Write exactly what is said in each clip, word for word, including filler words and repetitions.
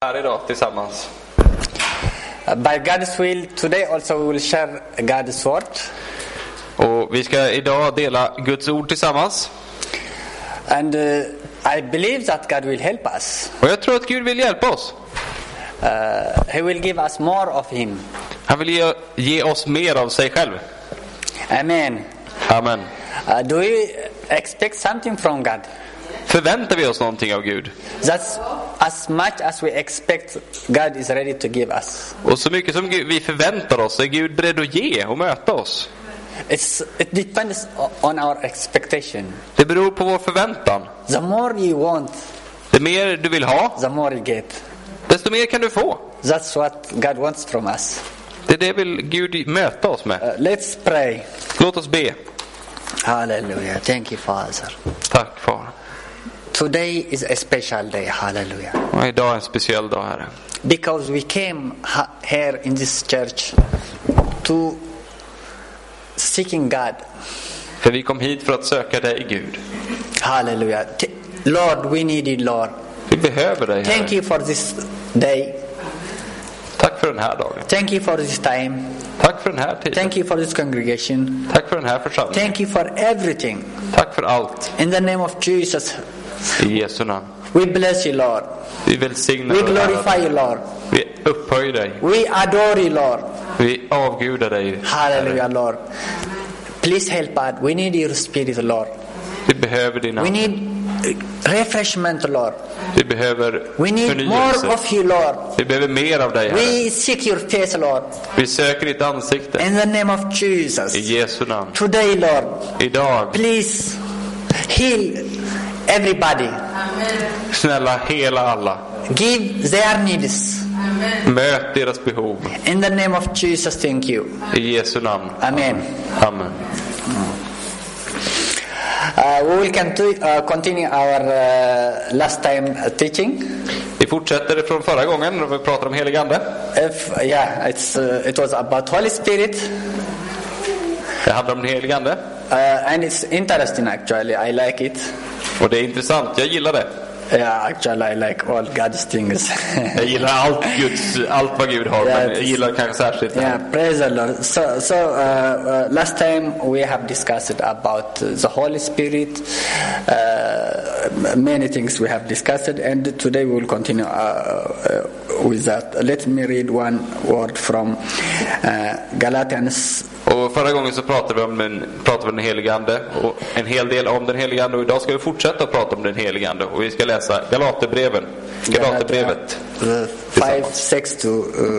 här idag tillsammans. By God's will, today also we will share God's word. Och vi ska idag dela Guds ord tillsammans. And uh, I believe that God will help us. Och jag tror att Gud vill hjälpa oss. Uh, he will give us more of him. Han vill ge, ge oss mer av sig själv. Amen. Amen. Uh, do we expect something from God? Förväntar vi oss någonting av Gud? That's as much as we expect, God is ready to give us. Och så mycket som vi förväntar oss är Gud beredd att ge och möta oss. It's, it depends on our expectation. Det beror på vår förväntan. The more you want, det mer du vill ha, the more you get. Desto mer kan du få. That's what God wants from us. Det är det vill Gud möta oss med. Uh, let's pray. Låt oss be. Hallelujah. Thank you, Father. Tack, Far. Today is a special day. Hallelujah. Och idag är en speciell dag, Herre. Because we came ha- here in this church to seeking God. För vi kom hit för att söka dig, Gud. Hallelujah. T- Lord, we need you, Lord. Vi behöver dig, Herre. Thank you for this day. Tack för den här dagen. Thank you for this time. Tack för den här tiden. Thank you for this congregation. Tack för den här församlingen. Thank you for everything. Tack för allt. In the name of Jesus, I Jesu namn. we bless you, Lord. Vi välsignar We dig, glorify Herre. you, Lord. Vi upphöjer dig. We adore you, Lord. Vi avgudar dig. Hallelujah, Lord. Please help us. We need your spirit, Lord. Vi behöver din We ande. need refreshment, Lord. Vi behöver We need förnyelse. more of you, Lord. Vi behöver mer av dig, Herre. We seek your face, Lord. Vi söker ditt ansikte. In the name of Jesus. I Jesu namn. Today, Lord, Idag. please heal everybody. Snälla, hela alla. Give their needs. Möt deras behov. In the name of Jesus, thank you. I Jesu namn. Amen. Amen. Uh, we will continue, uh, continue our uh, last time uh, teaching. Vi fortsätter från förra gången när vi pratade om helig ande. If yeah, it's uh, it was about Holy Spirit. Det handlar om den helige ande. Uh, and it's interesting, actually. I like it. Och det är intressant, jag gillar det. Yeah, actually I like all God's things. Jag gillar allt Guds, allt vad Gud har, Yeah, men jag gillar kanske särskilt det Yeah, här. praise the Lord. So, so uh, uh, last time we have discussed about the Holy Spirit, uh, many things we have discussed, and today we will continue uh, uh, with that. Let me read one word from uh, Galatians. Och förra gången så pratade vi om den, pratade vi om den helige ande och en hel del om den helige ande, och idag ska vi fortsätta att prata om den helige ande, och vi ska läsa Galaterbreven. Galaterbrevet. five, six to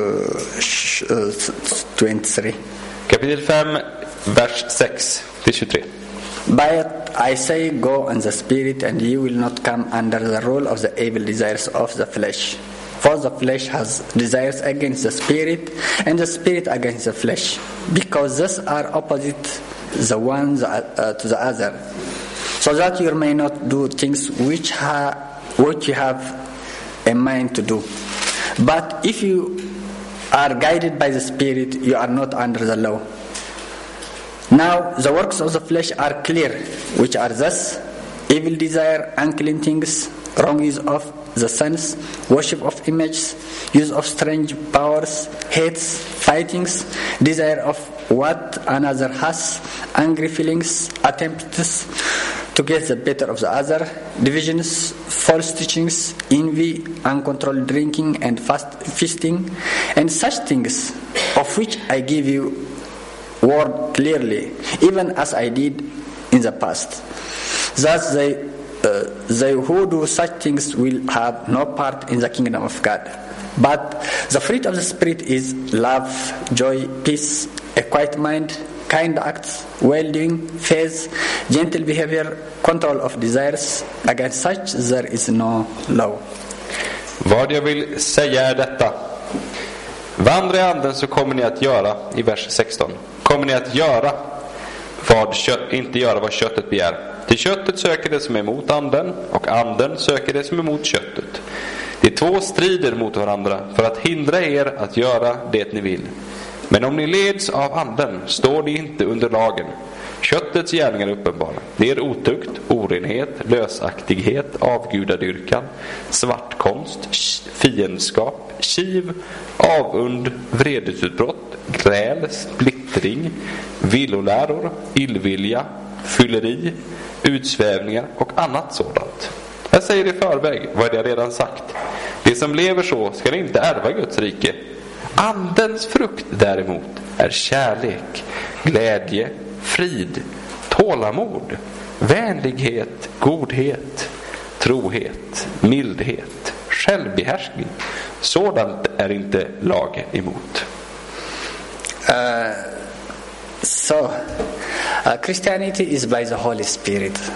twenty-three. Kapitel fem, vers sex till tjugotre. But I say, go in the Spirit, and you will not come under the rule of the evil desires of the flesh. For the flesh has desires against the Spirit, and the Spirit against the flesh, because these are opposite the one uh, to the other, so that you may not do things which, ha- which you have a mind to do. But if you are guided by the Spirit, you are not under the law. Now the works of the flesh are clear, which are thus: evil desire, unclean things, wrong use of the sense, worship of images, use of strange powers, hates, fightings, desire of what another has, angry feelings, attempts to get the better of the other, divisions, false teachings, envy, uncontrolled drinking and fast feasting, and such things, of which I give you word clearly, even as I did in the past. Thus they Uh, they who do such things will have no part in the kingdom of God. But the fruit of the Spirit is love, joy, peace, a quiet mind, kind acts, well-doing, faith, gentle behavior, control of desires. Against such there is no law. Vad jag vill säga är detta: vandra i anden, så kommer ni att göra, i vers sexton, kommer ni att göra vad kött, inte göra vad köttet begär. Till köttet söker det som är emot anden, och anden söker det som är emot köttet. De två strider mot varandra för att hindra er att göra det ni vill. Men om ni leds av anden, står ni inte under lagen. Köttets gärningar är uppenbara. Det är otukt, orenhet, lösaktighet, avgudadyrkan, svartkonst, fiendskap, kiv, avund, vredesutbrott, gräl, splittring, villoläror, illvilja, fylleri, utsvävningar och annat sådant. Jag säger i förväg vad jag redan sagt. Det som lever så ska inte ärva Guds rike. Andens frukt däremot är kärlek, glädje, frid, tålamod, vänlighet, godhet, trohet, mildhet, självbehärskning. Sådant är inte lag emot. Uh, so, uh, Christianity is by the Holy Spirit.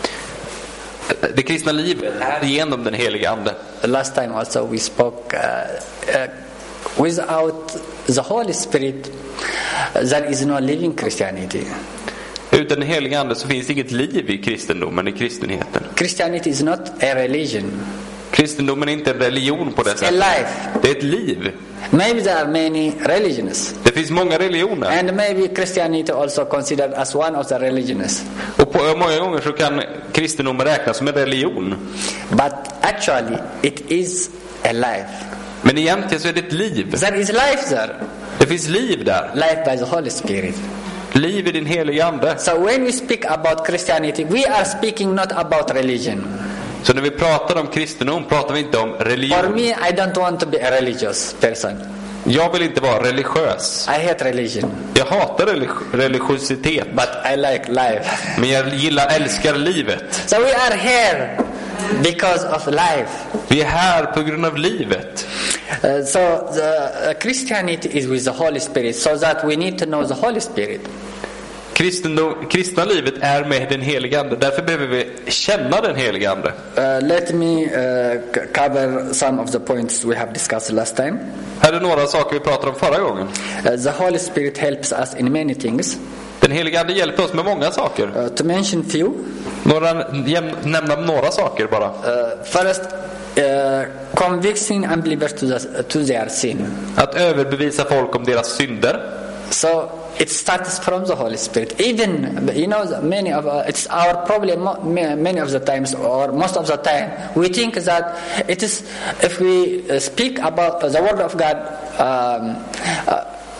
Det kristna livet är genom den heliga ande. Last time also we spoke uh, uh, without the Holy Spirit there is no living Christianity. Utan den heliga ande så finns inget liv i kristendomen, i kristenheten. Christianity is not a religion. Kristendomen är inte en religion på det It's a sättet. life. Det är ett liv. Maybe there are many religions. Det finns många religioner. And maybe Christianity also considered as one of the religions. Och på många gånger så kan kristendomen räknas som en religion. But actually it is a life. Men egentligen så är det ett liv. There is life there. Det finns liv där. Life by the Holy Spirit. Liv i din heliga ande. So when we speak about Christianity, we are speaking not about religion. Så när vi pratar om kristendom pratar vi inte om religion. For me, I don't want to be a religious person. Jag vill inte vara religiös. I hate religion. Jag hatar religi- religiositet. But I like life. Men jag gillar, älskar livet. So we are here because of life. Vi är här på grund av livet. Uh, so the uh, Christianity is with the Holy Spirit, so that we need to know the Holy Spirit. Kristendom, kristna livet är med den heliga ande. Därför behöver vi känna den heliga ande. Uh, let me uh, cover some of the points we have discussed last time. Här är några saker vi pratade om förra gången. Uh, the Holy Spirit helps us in many things. Den heliga ande hjälper oss med många saker. Uh, to mention few. Några, nämna några saker bara. Uh, first, uh, convicting unbelievers to, the, to their sin. Att överbevisa folk om deras synder. So it starts from the Holy Spirit. Even, you know, many of uh, it's our problem. Many of the times, or most of the time, we think that it is if we speak about the Word of God. Um, uh,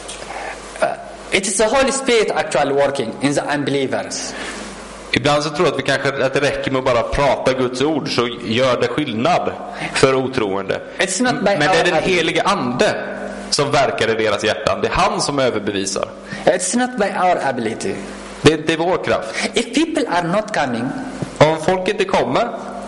uh, it is the Holy Spirit actually working in the unbelievers. Ibland så tror jag att vi kanske att det räcker med att bara prata Guds ord så gör det skillnad för otroende. It's not by Men det är den our helige ande som verkar i deras hjärtan. Det är han som överbevisar. It's not by our ability. Det är inte vår kraft. If people are not coming, Om folk inte kommer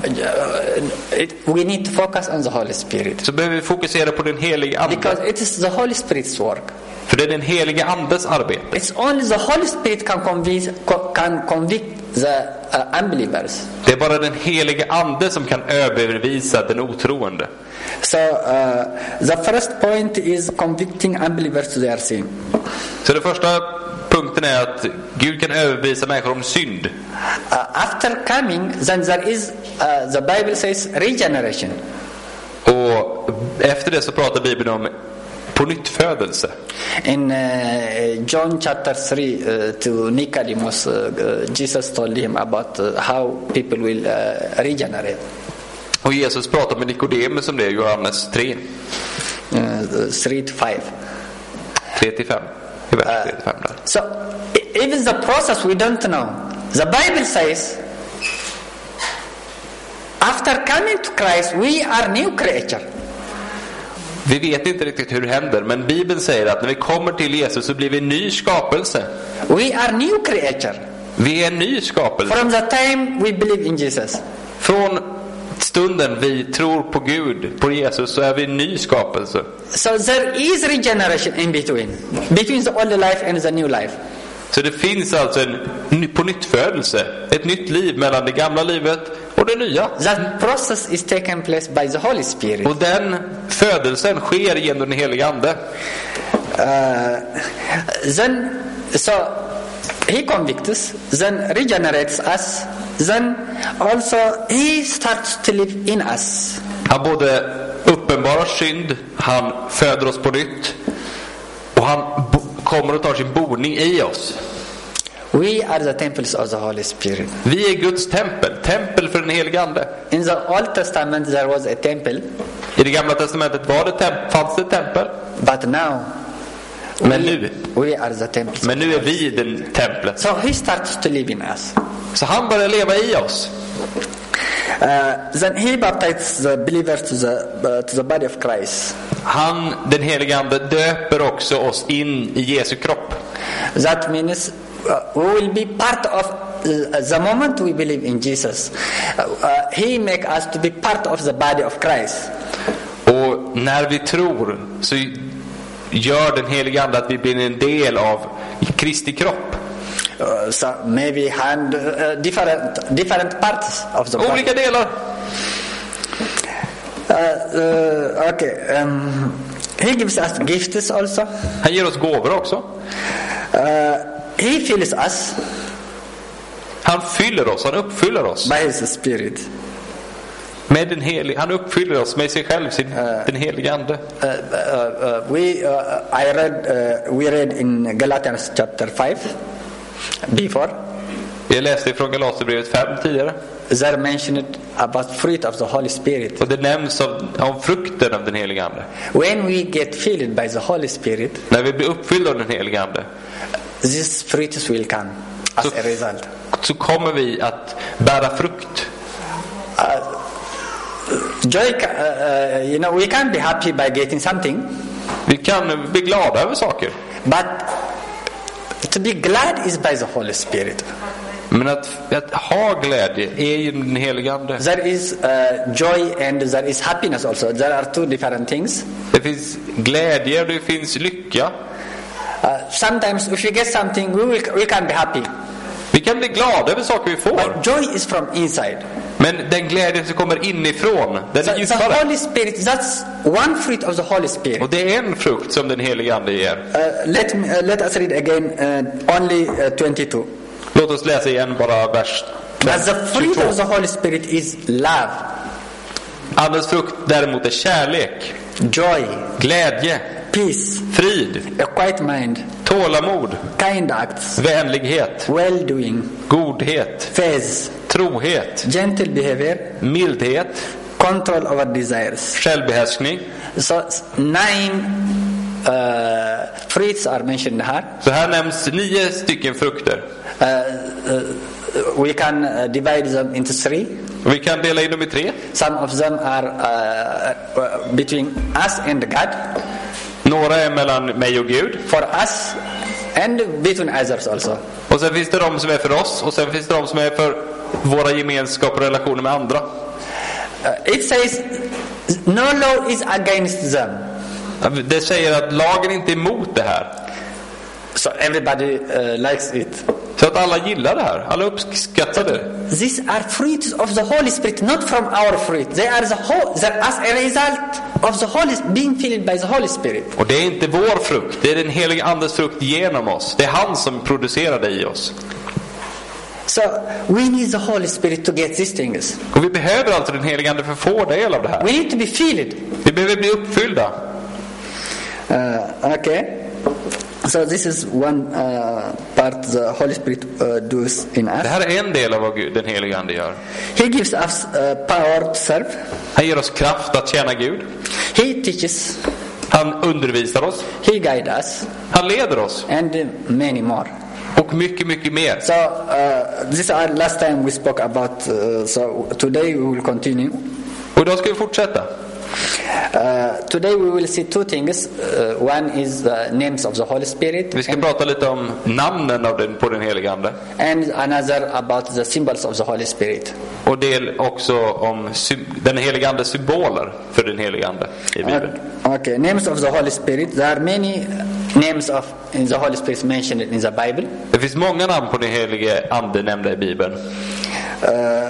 uh, it, we need to focus on the Holy Spirit. så behöver vi fokusera på den helige ande. Because it is the Holy Spirit's work. För det är den helige andes arbete. It's only the Holy Spirit can convince, can convict the uh, unbelievers. Det är bara den helige ande som kan överbevisa den otroende. So uh, the first point is convicting unbelievers to their sin. Så det första punkten är att Gud kan överbevisa människor om synd. Uh, after coming, then there is uh, the Bible says regeneration. Och efter det så pratar Bibeln om pånyttfödelse. In uh, John chapter three uh, to Nicodemus, uh, uh, Jesus told him about uh, how people will uh, regenerate. Och Jesus pratar med Nikodemus om det i Johannes tre. Uh, three to five. tre till fem. I vers tre till fem där. So even the process we don't know. The Bible says after coming to Christ we are new creature. Vi vet inte riktigt hur det händer, men Bibeln säger att när vi kommer till Jesus så blir vi en ny skapelse. We are new creature. Vi är en ny skapelse. From the time we believe in Jesus. Från stunden vi tror på Gud, på Jesus, så är vi en ny skapelse. So there is regeneration in between. Between the old life and the new life. Så det finns alltså en pånyttfödelse, ett nytt liv mellan det gamla livet och det nya. That process is taken place by the Holy Spirit. Och den födelsen sker genom den helige ande. Uh, then, so he convicts, then regenerates us, then also he starts to live in us. Han både uppenbarar synd, han föder oss på nytt och han bo- kommer och tar sin boning i oss. We are the temples of the Holy Spirit. Vi är Guds tempel, tempel för den helige Ande. In the Old Testament there was a temple. I det gamla testamentet var det temp- fanns det tempel. But now Men we, nu, we are the temples. men nu är vi den templet. So he starts to live in us. Så han börjar leva i oss. Uh, then he baptizes the believers to the uh, to the body of Christ. Han, den helige Ande, döper också oss in i Jesu kropp. That means uh, we will be part of uh, the moment we believe in Jesus. Uh, uh, he make us to be part of the body of Christ. Och när vi tror så gör den helige Ande att vi blir en del av Kristi kropp. Uh, so maybe hand uh, different different parts of the body. Olika delar. Uh, uh, okay. Um, he gives us gifts also. Han ger oss gåvor också. Uh, he fills us Han fyller oss, han uppfyller oss by his spirit. med den helige. Han uppfyller oss med sig själv, sin, den helige Ande. Uh, uh, uh, we uh, I read uh, we read in Galatians chapter five before. Jag läste från Galaterbrevet fem tidigare. There mentioned about fruit of the Holy Spirit. Och det nämns av, av frukten av den helige Ande. When we get filled by the Holy Spirit, När vi blir uppfyllda av den helige Ande, these fruits will come as så, a result. så kommer vi att bära frukt. Uh, joy, uh, uh, you know, we can't be happy by getting something. Vi kan bli glada över saker. But to be glad is by the Holy Spirit. Men att, att ha glädje är ju den helige Ande. There is uh, joy and there is happiness also. There are two different things. Det finns glädje och det finns lycka. Uh, sometimes if we get something, we will, we can be happy. Vi kan bli glada över saker vi får. But joy is from inside. Men den glädjen som kommer inifrån, den So, är the djupare. Holy Spirit, that's one fruit of the Holy Spirit. Och det är en frukt som den helige Ande ger. Uh, let me, uh, let us read again uh, only uh, twenty-two. Låt oss läsa igen bara vers But the fruit of the Holy Spirit is love, Andens frukt däremot är kärlek, joy, glädje, peace, frid, a quiet mind, tålamod, kind acts, vänlighet, well-doing, godhet, faith, trohet, gentle behavior, mildhet, control over desires. självbehärskning. So nine uh, fruits are mentioned here. Så här nämns nio stycken frukter. Uh, uh, we can uh, divide them into three. Och vi kan dela in dem i tre. Some of them are uh, uh, between us and God, Några är mellan mig och Gud. for us and between others also. Och sen finns det de som är för oss. Och sen finns det de som är för våra gemenskap och relationer med andra. Uh, it says no law is against them. Det säger att lagen inte är emot det här. So everybody uh, likes it. Så att alla gillar det här. Alla uppskattar det. These are fruits of the Holy Spirit, not from our fruit. They are the whole, they are as a result of the Holy, being filled by the Holy Spirit. Och det är inte vår frukt. Det är den helige Andes frukt genom oss. Det är han som producerar det i oss. So we need the Holy Spirit to get these things. Och vi behöver alltså den helige Ande för att få del av det här. We need to be filled. Vi behöver bli uppfyllda. Uh, okay. So this is one uh, part the Holy Spirit uh, does in us. Det här är en del av vad Gud, den helige Ande gör. He gives us uh, power to serve. Han ger oss kraft att tjäna Gud. He teaches. Han undervisar oss. He guides us. Han leder oss. And uh, many more. Och mycket, mycket mer. So uh, this is our last time we spoke about. Uh, so today we will continue. Och idag ska vi fortsätta. Uh, today we will see two things. Uh, one is the names of the Holy Spirit. Vi ska and, prata lite om namnen av den, på den helige Ande. and another about the symbols of the Holy Spirit. Och del också om sy- den helige Andes symboler för den helige Ande i Bibeln. Uh, okay, names of the Holy Spirit. There are many names of in the Holy Spirit mentioned in the Bible. Det finns många namn på den helige Ande nämnda i Bibeln. Uh,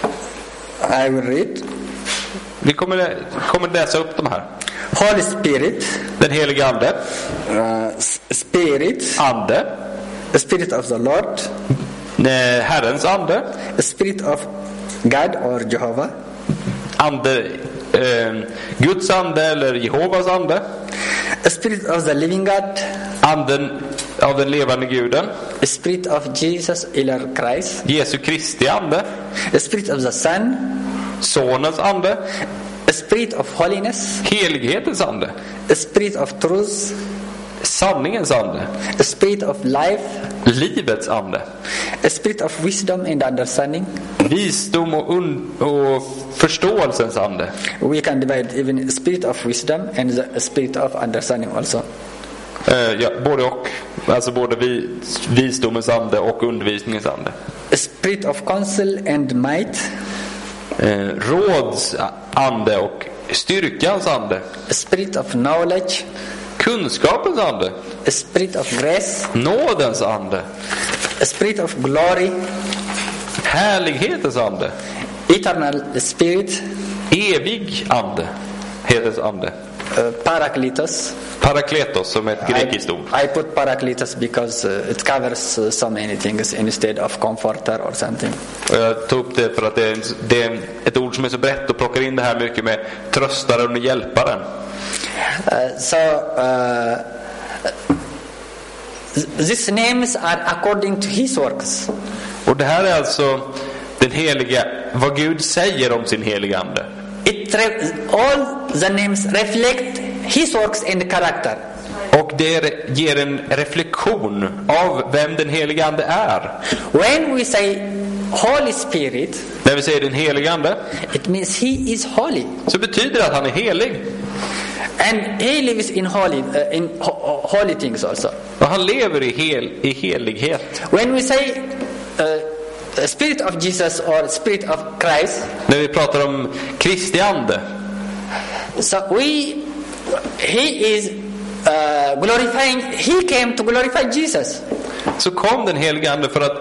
I will read. Vi kommer, kommer läsa upp de här. Holy Spirit, Den helige Ande, uh, Spirit, Ande, the Spirit of the Lord, eh, Herrens Ande, the Spirit of God or Jehovah, Ande, eh, Guds Ande eller Jehovas Ande, the Spirit of the Living God, anden av den levande guden, Spirit of Jesus eller Christ, Jesu Kristi ande, Spirit of the Son, Sonens ande, Spirit of holiness, helighetens ande, Spirit of truth, sanningens ande, Spirit of life, livets ande, Spirit of wisdom and understanding. visdom och, un- och förståelsens ande. We can divide even Spirit of wisdom and the Spirit of understanding also. Eh, ja, både och. Alltså både vi, visdomens ande och undervisningens ande. Spirit of counsel and might, Eh, råds ande och styrkans ande. Spirit of knowledge, Kunskapens ande. Spirit of grace, Nådens ande. Spirit of glory, Härlighetens ande. eternal spirit, Evig ande. Hedens ande. uh, Parakletos. Parakletos som är ett grekiskt ord. I, I put Parakletos because uh, it covers uh, so many things instead of comforter or something. Och jag tog upp det för att det är, det är ett ord som är så brett och plockar in det här mycket med tröstaren och hjälparen. Uh, so uh, these names are according to his works. Och det här är alltså den heliga, vad Gud säger om sin heliga ande. It re- all the names reflect his works and character. Och det ger en reflektion av vem den heliga ande är. When we say Holy Spirit, När vi säger den heliga ande, it means he is holy, så betyder det att han är helig. and he lives in holy uh, in ho- holy things also. Och han lever i, hel, i helighet. When we say uh, Spirit of Jesus or Spirit of Christ, När vi pratar om Kristi ande, so we he is uh, glorifying. He came to glorify Jesus. så kom den heliga ande för att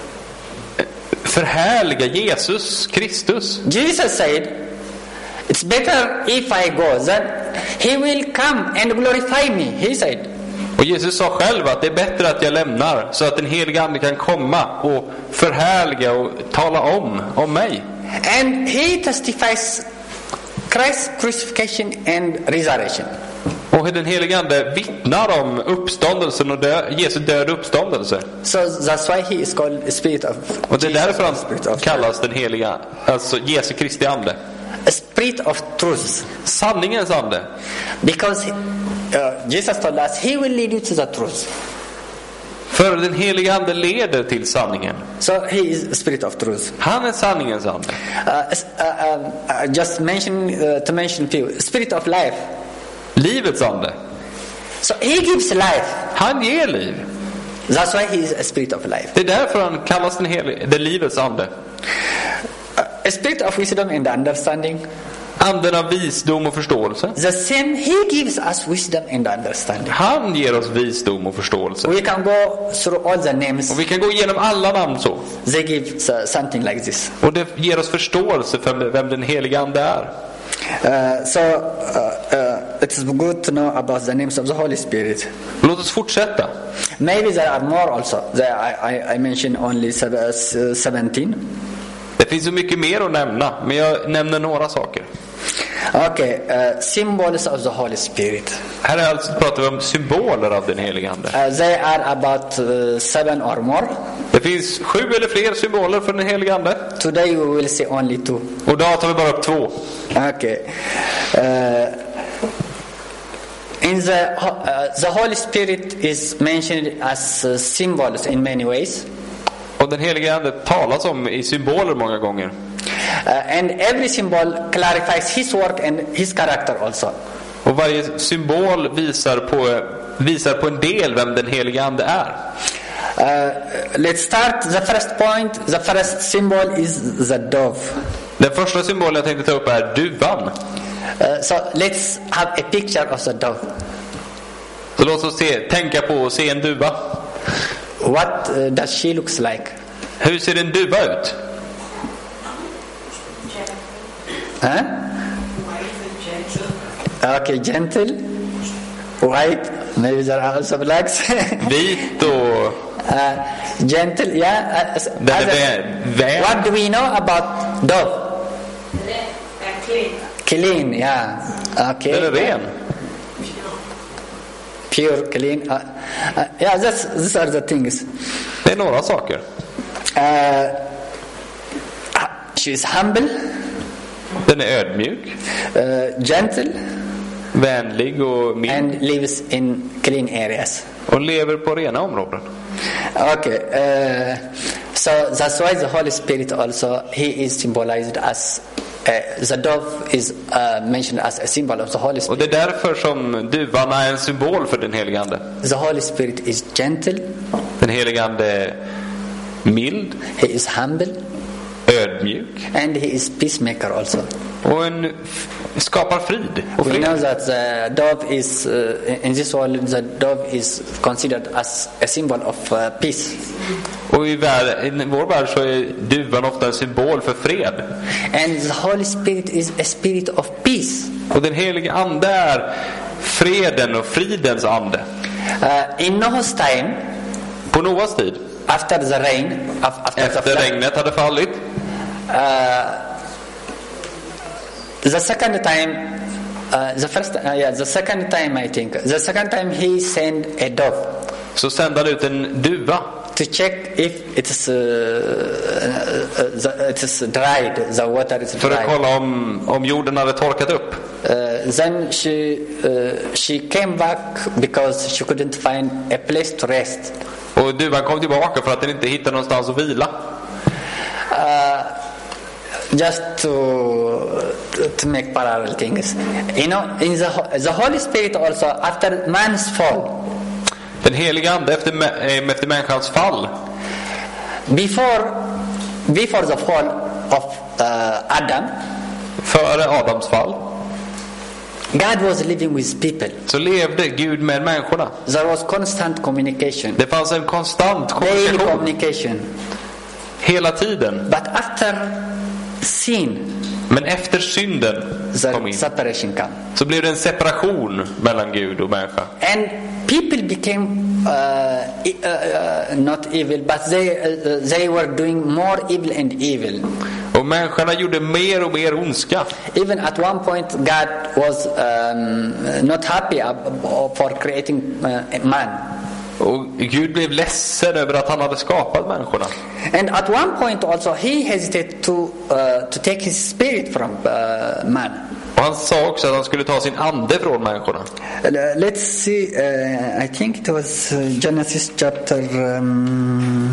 förhärliga Jesus Kristus. Jesus said, "It's better if I go, then he will come and glorify me." He said. Och Jesus sa själv att det är bättre att jag lämnar så att den heliga ande kan komma och förhärliga och tala om om mig. And he testifies Christ's crucifixion and resurrection. Och den heliga ande vittnar om uppståndelsen och dö, Jesu död och uppståndelse. So that's why he is called Spirit of Och det är därför han Spirit of, kallas den heliga, alltså Jesu Kristi ande. a Spirit of truth. Sanningens ande. Because uh, Jesus told us he will lead you to the truth. För den heliga ande leder till sanningen. So he is a Spirit of truth. Han är sanningens ande. Uh, uh, um, uh, just mention uh, to mention few. Spirit of life. Livets ande. So he gives life. Han ger liv. That's why he is a Spirit of life. Det är därför han kallas den heliga, den livets ande. Uh, a Spirit of wisdom and understanding. Anden av visdom och förståelse. The same, he gives us wisdom and understanding. Han ger oss visdom och förståelse. We can go through all the names. Och vi kan gå igenom alla namn så. They give uh, something like this. Och det ger oss förståelse för vem den heliga ande är. Uh, so uh, uh, it is good to know about the names of the Holy Spirit. Låt oss fortsätta. Maybe there are more also. There, I, I, I mentioned only seventeen. Det finns så mycket mer att nämna, men jag nämner några saker. Okay, uh, symbols of the Holy Spirit. Här är alltså, pratar vi om symboler av den heliga ande. Uh, they are about uh, seven or more. Det finns sju eller fler symboler för den heliga ande. Today we will see only two. Och idag tar vi bara upp två. Okay. Uh, in the uh, the Holy Spirit is mentioned as uh, symbols in many ways. Och den heliga ande talas om i symboler många gånger. Uh, and every symbol clarifies his work and his character also. Och varje symbol visar på, visar på en del vem den heliga ande är. Uh, let's start the first point. The first symbol is the dove. Den första symbolen jag tänkte ta upp är duvan. Uh, so let's have a picture of the dove. Så låt oss se, tänka på och se en duva. What uh, does she looks like? Hur ser en duva ut? Huh? Okay, gentle, white. Maybe there are also blacks. Vit och... uh, gentle, yeah. Uh, Den är as a- vä- vän. what do we know about dove? Clean. Clean, yeah. Okay. Den är ren. Pure, clean. Uh, Uh, yeah, that's, these are the things. Det är några saker. Uh, she is humble. Den är ödmjuk. Uh, gentle. Vänlig och mild. And lives in clean areas. Och lever på rena områden. Okay. Uh, so that's why the Holy Spirit also, he is symbolized as uh, the dove is uh, mentioned as a symbol of the Holy Spirit. Och det är därför som duvan är en symbol för den helige ande. The Holy Spirit is gentle. Den helige ande är mild. He is humble. Ödmjuk. And he is peacemaker also. Och en skapar frid och We fred. know that the dove is uh, in this world, the dove is considered as a symbol of uh, peace. Och i, värld, i vår värld så är duvan ofta en symbol för fred. And the Holy Spirit is a spirit of peace. Och den helige ande är freden och fridens ande. Uh, in Noah's time, På Noas tid, after the rain, after efter the flood, regnet hade fallit, uh, the second time, uh, the first, uh, yeah, the second time I think, the second time he sent a dove så sände han ut en duva to check if it is, uh, uh, the, it is dried, the water is för att dried. kolla om, om jorden hade torkat upp. Uh, then she uh, she came back because she couldn't find a place to rest. Och duvan kom tillbaka för att den inte hittade någonstans att vila. Uh, just to to make parallel things, you know, in the the Holy Spirit also, after man's fall, Den heliga ande efter, äh, efter människans fall, before before the fall of uh, Adam, före Adams fall, God was living with people. så levde Gud med människorna. There was constant communication, Det fanns en konstant daily kommunikation communication. hela tiden. But after sin, Men efter synden kom the in, separation came. så blev det en separation mellan Gud och människa. And people became uh, e- uh, uh, not evil, but they uh, they were doing more evil and evil. Och människorna gjorde mer och mer ondska. Even at one point, God was um, not happy ab- for creating uh, man. Och Gud blev ledsen över att han hade skapat människorna. And at one point also, he hesitated to uh, to take his spirit from uh, man. Och han sa också att han skulle ta sin ande från människorna. Uh, let's see. Uh, I think it was uh, Genesis chapter um,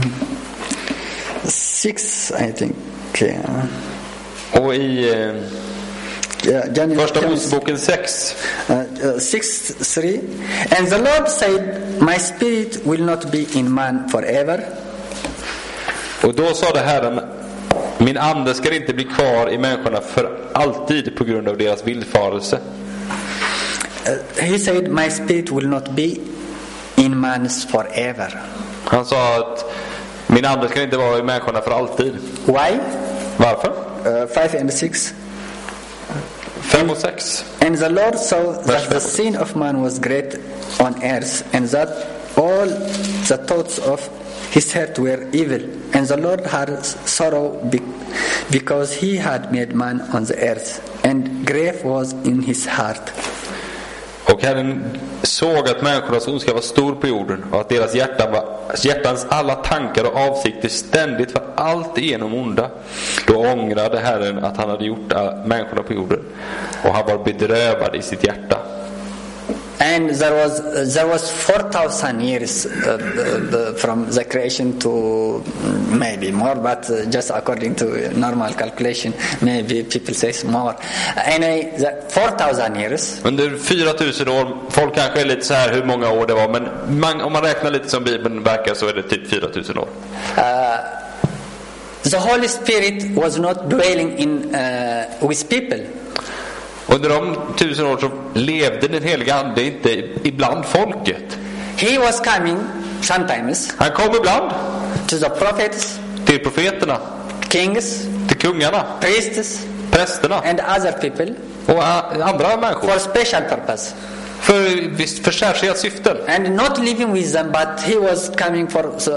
six. I think. Yeah. Och i eh, Yeah, Genesis, första Moseboken sex, uh, uh, six three. And the Lord said, "My spirit will not be in man forever." och då sade Herren: min ande ska inte bli kvar i människorna för alltid på grund av deras villfarelse. Uh, he said, "My spirit will not be in man forever." Han sa att min ande ska inte vara i människorna för alltid. Why? Varför? Uh, five and six. fem och sex. And the Lord saw Vers that the sin of man was great on earth, and that all the thoughts of his heart were evil. And the Lord had sorrow be- because he had made man on the earth, and grief was in his heart. Och Herren såg att människornas ondska var stor på jorden och att deras hjärtan var, hjärtans alla tankar och avsikter ständigt var allt igenom onda. Då ångrade Herren att han hade gjort människorna på jorden, och han var bedrövad i sitt hjärta. And there was uh, there was four thousand years uh, uh, from the creation to maybe more, but uh, just according to normal calculation, maybe people say more. Anyway, the four thousand years. Under fyra tusen år, folk kanske är lite så här hur många år det var, men man, om man räknar lite som Bibeln verkar så är det typ fyra tusen år. Uh, the Holy Spirit was not dwelling in uh, with people. Under de tusen år så levde den heliga ande inte ibland folket. He was coming sometimes Han kom ibland to the prophets, till profeterna, kings, till kungarna, priests, prästerna and other people och andra människor for special purpose. för, visst, för särskilda syften. And not living with them, but he was coming for uh,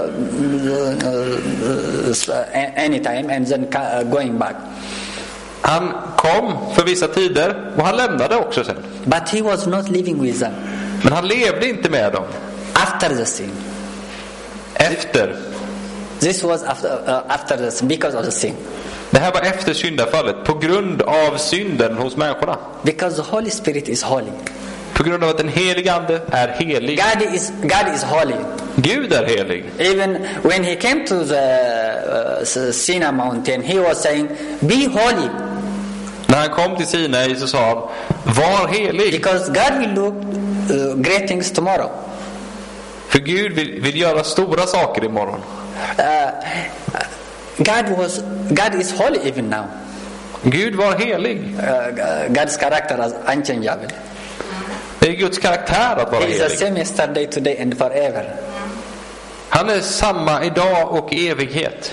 uh, uh, any time and then uh, going back. Han kom för vissa tider och han lämnade också sen. But he was not living with them. Men han levde inte med dem. after the sin. Efter. This was after, uh, after the sin, because of the sin. Det här var efter syndafallet, på grund av synden hos människorna. Because the Holy Spirit is holy. På grund av att den helige ande är helig. God is, God is holy. Gud är helig. Even when he came to the uh, Sinai mountain, he was saying, be holy. När han kom till Sinai så sa han, var helig. Because God will do uh, great things tomorrow. För Gud vill, vill göra stora saker imorgon. Uh, God was, God is holy even now. Gud var helig. Uh, God's character is unchangeable. Det är Guds karaktär att vara He is the helig. same yesterday, today and forever. Han är samma idag och i evighet.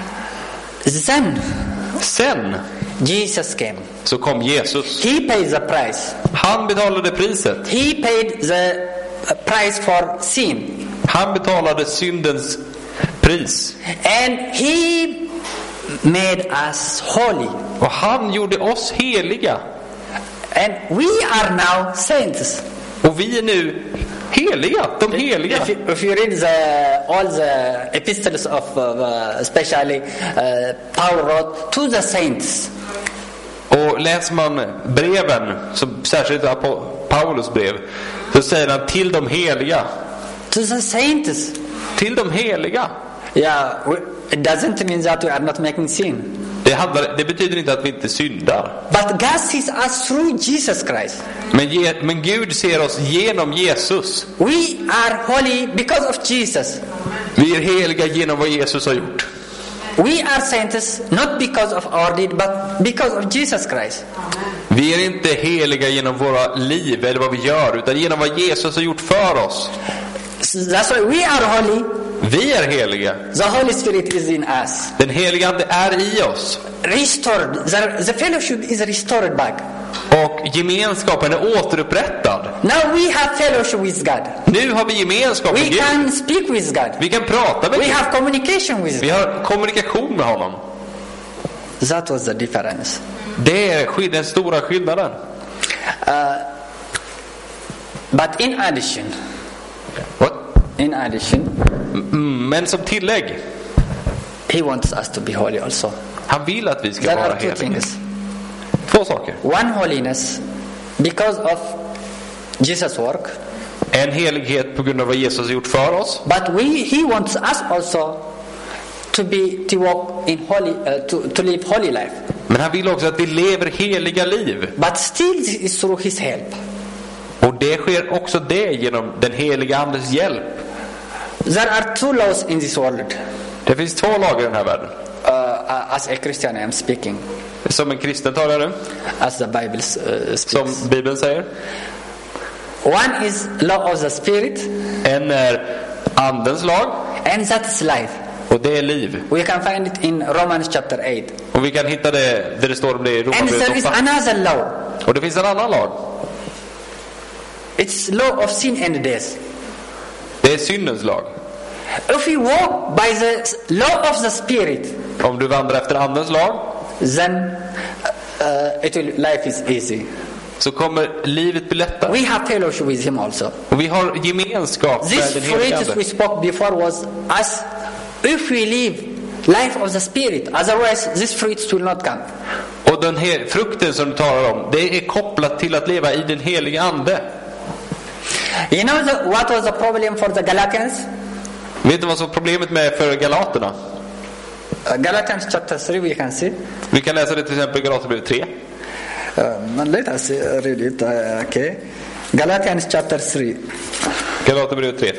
Then, Sen Jesus came. så kom Jesus. He paid the price. Han betalade priset. He paid the price for sin. Han betalade syndens pris. And he made us holy. Och han gjorde oss heliga. And we are now saints. Och vi är nu heliga, de heliga. If you, if you read the, all the epistles of uh, especially uh, Paul wrote to the saints. Och läser man breven, som särskilt på Paulus brev, så säger han till de heliga. To the saints. Till de heliga. Yeah, it doesn't mean that we are not making sin. Det, handlar, det betyder inte att vi inte syndar. But God sees us through Jesus Christ. Men, ge, men Gud ser oss genom Jesus. We are holy because of Jesus. Vi är heliga genom vad Jesus har gjort. We are saints not because of our deed but because of Jesus Christ. Vi är inte heliga genom våra liv eller vad vi gör, utan genom vad Jesus har gjort för oss. That's why we are holy. Vi är heliga. The Holy Spirit is in us. Den heliga ande är i oss. Restored. The, the fellowship is restored back. Och gemenskapen är återupprättad. Now we have fellowship with God. Nu har vi gemenskap med We Gud. can speak with God. Vi kan prata med We Gud. have communication with Vi God. har kommunikation med honom. That was the difference. Det är skill- den stora skillnaden. Uh, but in addition, What? in addition, Mm, men som tillägg, He wants us to be holy also. han vill att vi ska There vara are two heliga. things. Två saker. One holiness because of Jesus' work, En helighet på grund av vad Jesus har gjort för oss. but we He wants us also to be to walk in holy, uh, to to live holy life. Men han vill också att vi lever heliga liv. But still, this is through His help. Och det sker också det genom den heliga andes hjälp. There are two laws in this world. Det finns två lagar i den här världen. Uh, as a Christian, I am speaking. Som en kristen talar nu. As the Bible uh, speaks. Som Bibeln säger. One is law of the Spirit, En är andens lag. and that is life. Och det är liv. We can find it in Romans chapter eight. Och vi kan hitta det där det står om det i And there is Romarbrevet åtta. another law. Och det finns en annan lag. It's law of sin and death. Det är syndens lag. If we walk by the law of the Spirit, Om du vandrar efter andens lag, then uh, it will, life is easy. så kommer livet bli lättare. We have fellowship with Him also. Och vi har gemenskap med This den helige fruit we ande. spoke before was us. If we live life of the Spirit, otherwise this fruits will not come. Och den he- frukten som du talar om, det är kopplat till att leva i den helige ande. You know the, what was the problem for the Galatians? Vet du vad som är problemet med för galaterna? Uh, Galatians chapter three, we can see. Vi kan läsa det till exempel i Galaterbrevet tre. Uh, let us uh, read it. Uh, okay, Galatians chapter three. Galaterbrevet tre.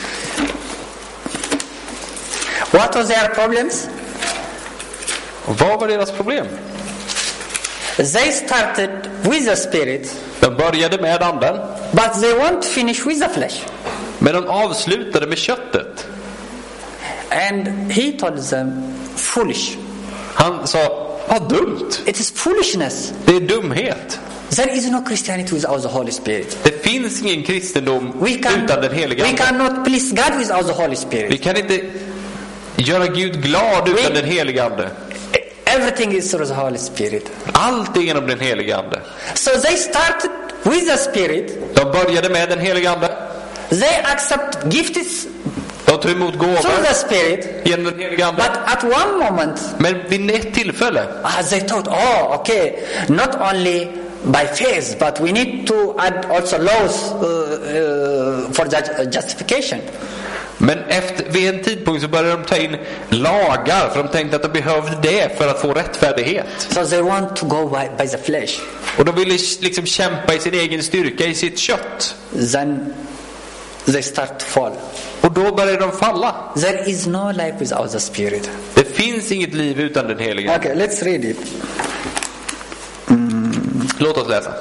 What was their problems? Och vad var deras problem? They started with the Spirit, De började med anden, but they won't finish with the flesh. men de avslutade med köttet. And He told them, foolish. Han sa, vad dumt. It is foolishness. Det är dumhet. There is no Christianity without the Holy Spirit. Det finns ingen kristendom We can, utan den heliga we ande. cannot please God without the Holy Vi Spirit. kan inte göra Gud glad utan We- den heliga ande. Everything is through the Holy Spirit. Allt är genom den heliga ande. So they started with the Spirit, De började med den heliga ande. They accept gifts De tog emot through the gåvor Spirit, genom den heliga Ande. but at one moment, Men vid ett tillfälle uh, they thought, oh, okay, not only by faith, but we need to add also laws uh, uh, for that justification. Men efter, vid en tidpunkt så började de ta in lagar, för de tänkte att de behövde det för att få rättfärdighet. So they want to go by, by the flesh. Och de ville liksom kämpa i sin egen styrka, i sitt kött. Then they start to fall. Och då började de falla. There is no life without the Spirit. Det finns inget liv utan den heliga. Okay, let's read it. Låt oss läsa.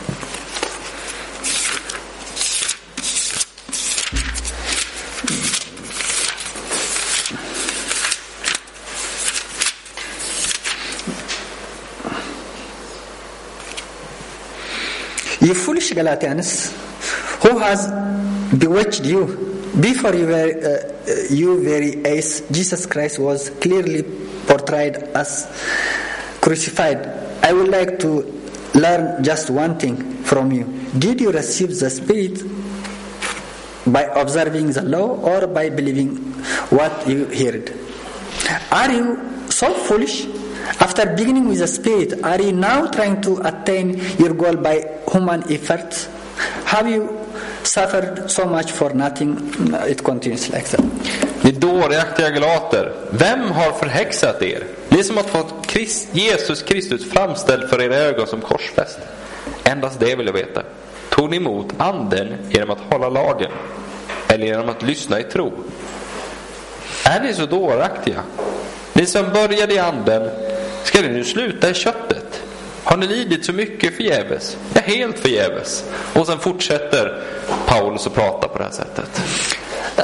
You foolish Galatians, who has bewitched you? Before you were, uh, you very ace, Jesus Christ was clearly portrayed as crucified. I would like to learn just one thing from you. Did you receive the Spirit by observing the law or by believing what you heard? Are you so foolish? After beginning with the Spirit, are you now trying to attain your goal by human efforts? Have you suffered so much for nothing? It continues like that. Ni dåraktiga galater, vem har förhäxat er? Ni som har fått Christ, Jesus Kristus framställd för era ögon som korsfäst. Endast det vill jag veta. Tog ni emot anden genom att hålla lagen? Eller genom att lyssna i tro? Är ni så dåraktiga? Ni som började i anden, ska ni nu sluta i köttet? Har ni lidit så mycket förgäves? Ja, helt förgäves. Och sen fortsätter Paulus att prata på det här sättet. Uh,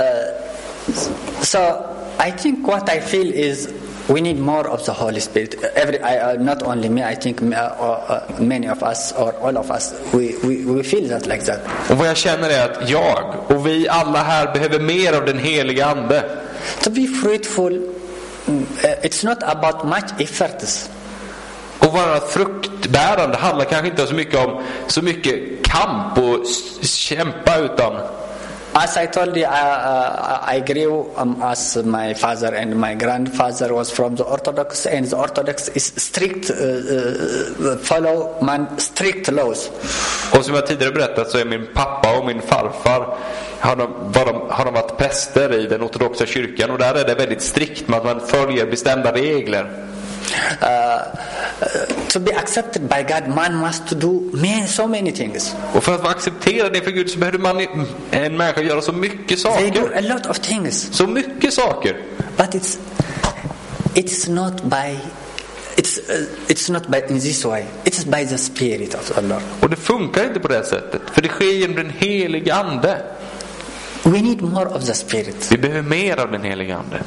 so I think what I feel is we need more of the Holy Spirit. Every, I, uh, not only me, I think uh, uh, many of us or all of us, we, we, we feel that like that. Och vad jag känner är att jag och vi alla här behöver mer av den heliga ande. To be fruitful, uh, it's not about much efforts. Och vara fruktbärande handlar kanske inte så mycket om så mycket kamp och kämpa, utan as I told you, uh, uh, I grew um, as my father and my grandfather was from the Orthodox, and the Orthodox is strict, uh, uh, follow man strict laws. Och som jag tidigare berättat så är min pappa och min farfar har de, var de, har de varit präster i den ortodoxa kyrkan, och där är det väldigt strikt med att man följer bestämda regler. Uh, uh, to be accepted by God, man must do many, so many things. Och för att vara accepterad inför Gud så behöver man en människa göra så mycket They do saker. a lot of things. Så mycket saker. But it's it's not by it's uh, it's not by in this way. It's by the Spirit of Allah. Och det funkar inte på det sättet, för det sker genom den heliga ande. We need more of the Spirit. Vi behöver mer av den heliga ande.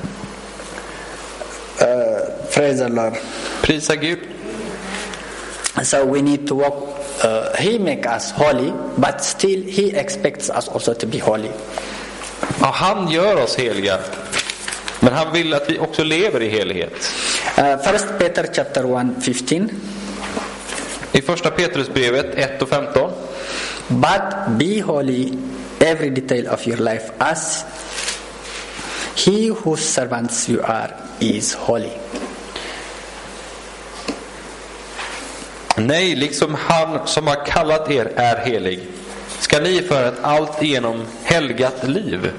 Uh, praise the Lord. Prisa Gud. So we need to walk. Uh, he make us holy, but still He expects us also to be holy. Ja, han gör oss heliga, men han vill att vi också lever i helighet. Uh, First Peter chapter one fifteen. I första Petrusbrevet ett och femton. But be holy every detail of your life, as He whose servants you are is holy. Nej, liksom han som har kallat er är helig, ska ni för ett allt igenom helgat liv.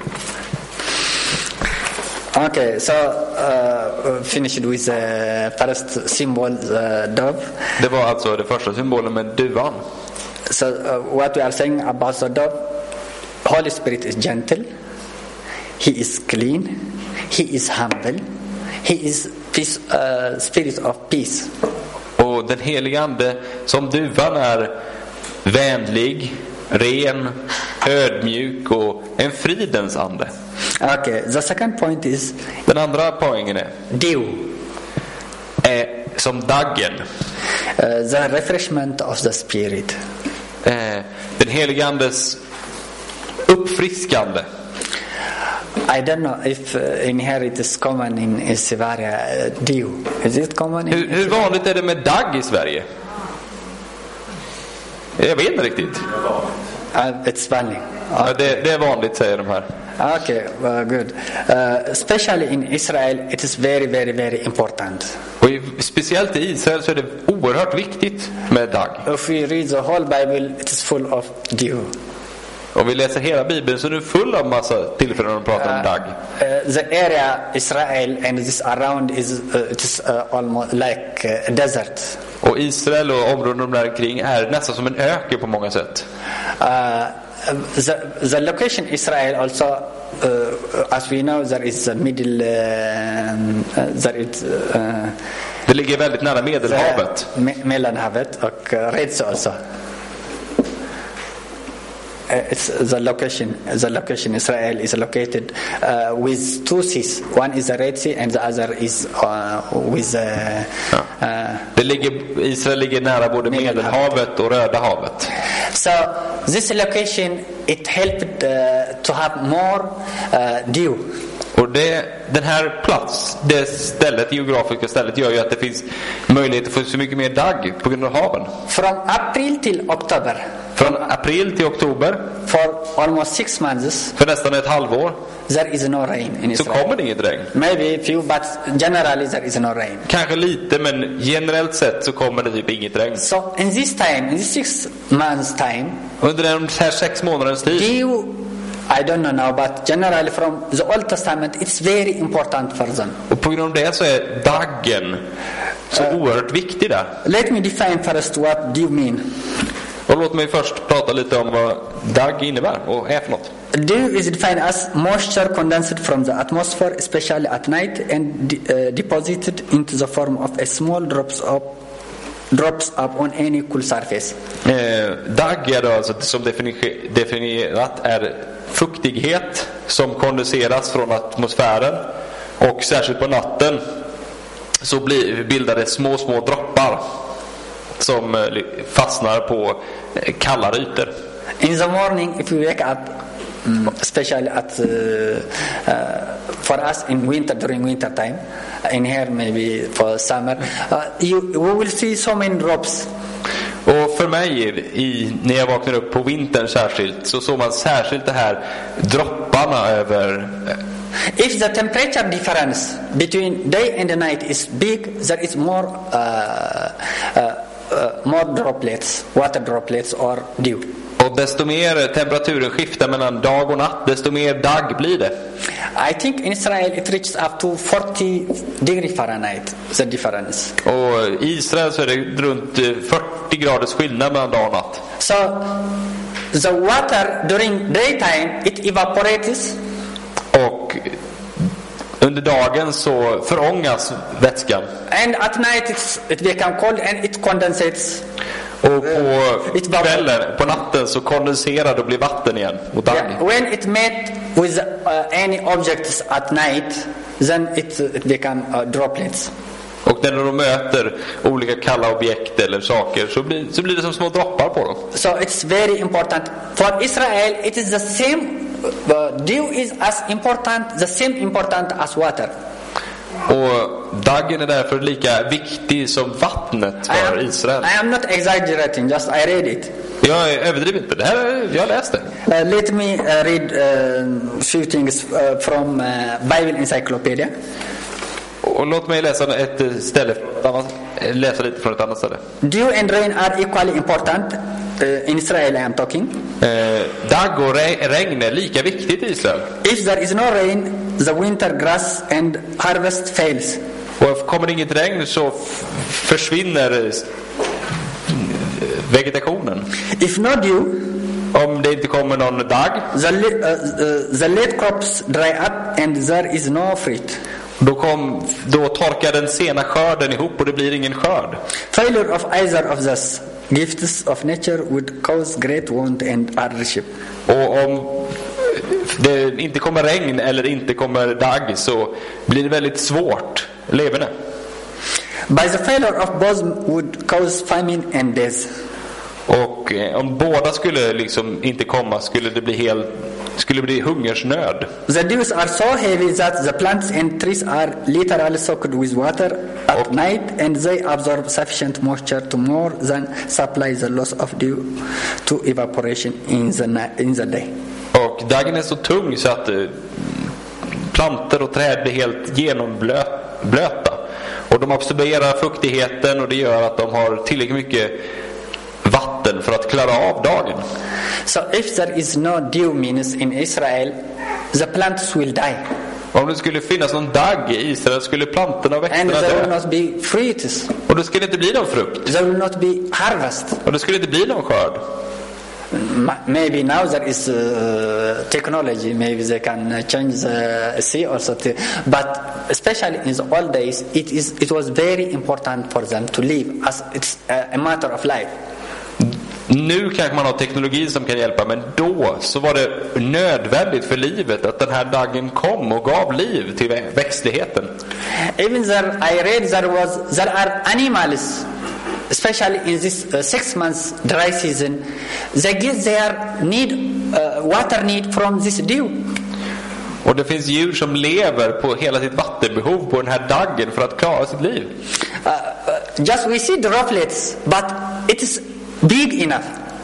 Okay, so uh, finished with the first symbol, uh, dove. Det var alltså det första symbolen med duvan. So uh, what we are saying about the dove, Holy Spirit is gentle, He is clean, He is humble, He is peace, uh, spirit of peace. Och den heliga ande som duvan är vänlig, ren, ödmjuk och en fridens ande. Okay, the second point is Den andra poängen är, dew, är som daggen. uh, the refreshment of the Spirit. Eh, den heliga andes uppfriskande. I don't know if uh, in here it is common in, in Sivaria, uh, dew. Is it common in Hur, hur vanligt är det med dagg i Sverige? Jag vet inte riktigt. Uh, it's funny. Ja, det, det är vanligt, säger de här. Okay, uh, good. Uh, especially in Israel, it is very, very, very important. Och i, speciellt i Israel så är det oerhört viktigt med dag. If we read the whole Bible, it is full of dew. Om vi läser hela Bibeln så är det full av massa tillfällen de pratar om dag. Uh, the area Israel and this around is uh, it is uh, almost like a desert. Och Israel och områden där omkring är nästan som en öken på många sätt. Uh, the, the location Israel also, uh, as we know, there is a middle, uh, there is, uh, det ligger väldigt nära Medelhavet. Me- Mellanhavet och uh, Red Sea also. Uh, it's the location. The location Israel is located uh, with two seas. One is the Red Sea, and the other is uh, with the. Uh, uh, det ligger, Israel ligger nära både Medelhavet och Röda havet. So this location it helped uh, to have more uh, dew. Och det, den här plats, det stället, geografiska stället, gör ju att det finns möjlighet att få så mycket mer dag på grund av haven. From April till October. Från april till oktober. For almost six months. För nästan ett halvår. There is no rain in så Israel. kommer det inget regn. Maybe few, but generally there is no rain. Kanske lite, men generellt sett så kommer det typ inget regn. So in this time, in this six months time, under den här sex månaders tid. Dew, I don't know now, but generally from the Old Testament, it's very important for them. Och på grund av det så är dagen så uh, oerhört viktig där. Let me define first what dew mean. Och låt mig först prata lite om vad dag innebär och är för något. Dew is defined as moisture condensed from the atmosphere, especially at night, and de- uh, deposited into the form of a small drops of drops up on any cool surface. Eh, dag är då alltså, som defini- definierat är fuktighet som kondenseras från atmosfären, och särskilt på natten så blir, bildar det små små droppar som fastnar på kalla ytor. In the morning, if you wake up, um, especially at uh, uh, for us in winter, during winter time, in here maybe for summer, uh, you we will see so many drops. Och för mig i, när jag vaknar upp på vintern särskilt, så såg man särskilt det här dropparna över. If the temperature difference between day and the night is big, there is more uh, uh, uh, more droplets, water droplets or dew. Och desto mer temperaturen skiftar mellan dag och natt, desto mer dag blir det. I think in Israel it reaches up to forty degree Fahrenheit, the difference. Och i Israel så är det runt fyrtio graders skillnad mellan dag och natt. So the water during daytime it evaporates. Och under dagen så förångas vätskan. And at night it's, it becomes cold and it condensates. Och på kvällen, på natten så kondenserar det och blir vatten igen mot dag. Yeah, when it met with uh, any objects at night, then it, it becomes uh, droplets. Och när de möter olika kalla objekt eller saker så blir, så blir det som små droppar på dem. So it's very important. For Israel it is the same, uh, dew is as important, the same important as water. Och dagen är därför lika viktig som vattnet för I am, Israel. I am not exaggerating, just I read it. Jag överdriver inte, det här, jag läste. Uh, let me uh, read uh, few things uh, from uh, Bible Encyclopedia. Och låt mig läsa ett ställe, läsa lite från ett annat ställe. Dew and rain are equally important. Uh, in Israel I am talking. Eh, dag och re- regn är lika viktigt i Israel. If there is no rain, the winter grass and harvest fails. Och kommer det inget regn så f- försvinner vegetationen. If no dew, Om det inte kommer någon dag, the, li- uh, uh, the late crops dry up and there is no fruit. då, kom, då torkar den sena skörden ihop och det blir ingen skörd. Failure of either of these gifts of nature would cause great want and hardship. Och om det inte kommer regn eller inte kommer dag så blir det väldigt svårt leverne. By the failure of both would cause famine and death. Och eh, om båda skulle liksom inte komma skulle det bli helt skulle det bli hungersnöd. The dews are so heavy that the plants and trees are literally soaked with water at Oh. night, and they absorb sufficient moisture to more than supply the loss of dew to evaporation in the night, in the day. Och daggen är så tung så att eh, plantor och träd blir helt genomblöta. Och de absorberar fuktigheten och det gör att de har tillräckligt mycket vatten för att klara av dagen. So if there is no dew means in Israel, the plants will die. Om det skulle finnas någon dagg i Israel skulle plantorna och And växterna there will dö. not be fruits. Och det skulle inte bli någon frukt. There will not be harvest. Och det skulle inte bli någon skörd. M- Maybe now there is uh, technology. Maybe they can uh, change the sea also. To, but especially in the old days, it is it was very important for them to live as it's a, a matter of life. Nu kanske man har teknologi som kan hjälpa, men då så var det nödvändigt för livet att den här dagen kom och gav liv till vä- växtligheten. Even there, I read there was there are animals, especially in this uh, six months dry season, they get their need uh, water need from this dew. Och det finns djur som lever på hela sitt vattenbehov på den här dagen för att klara sitt liv. Uh, uh, just we see droplets, but it is big enough.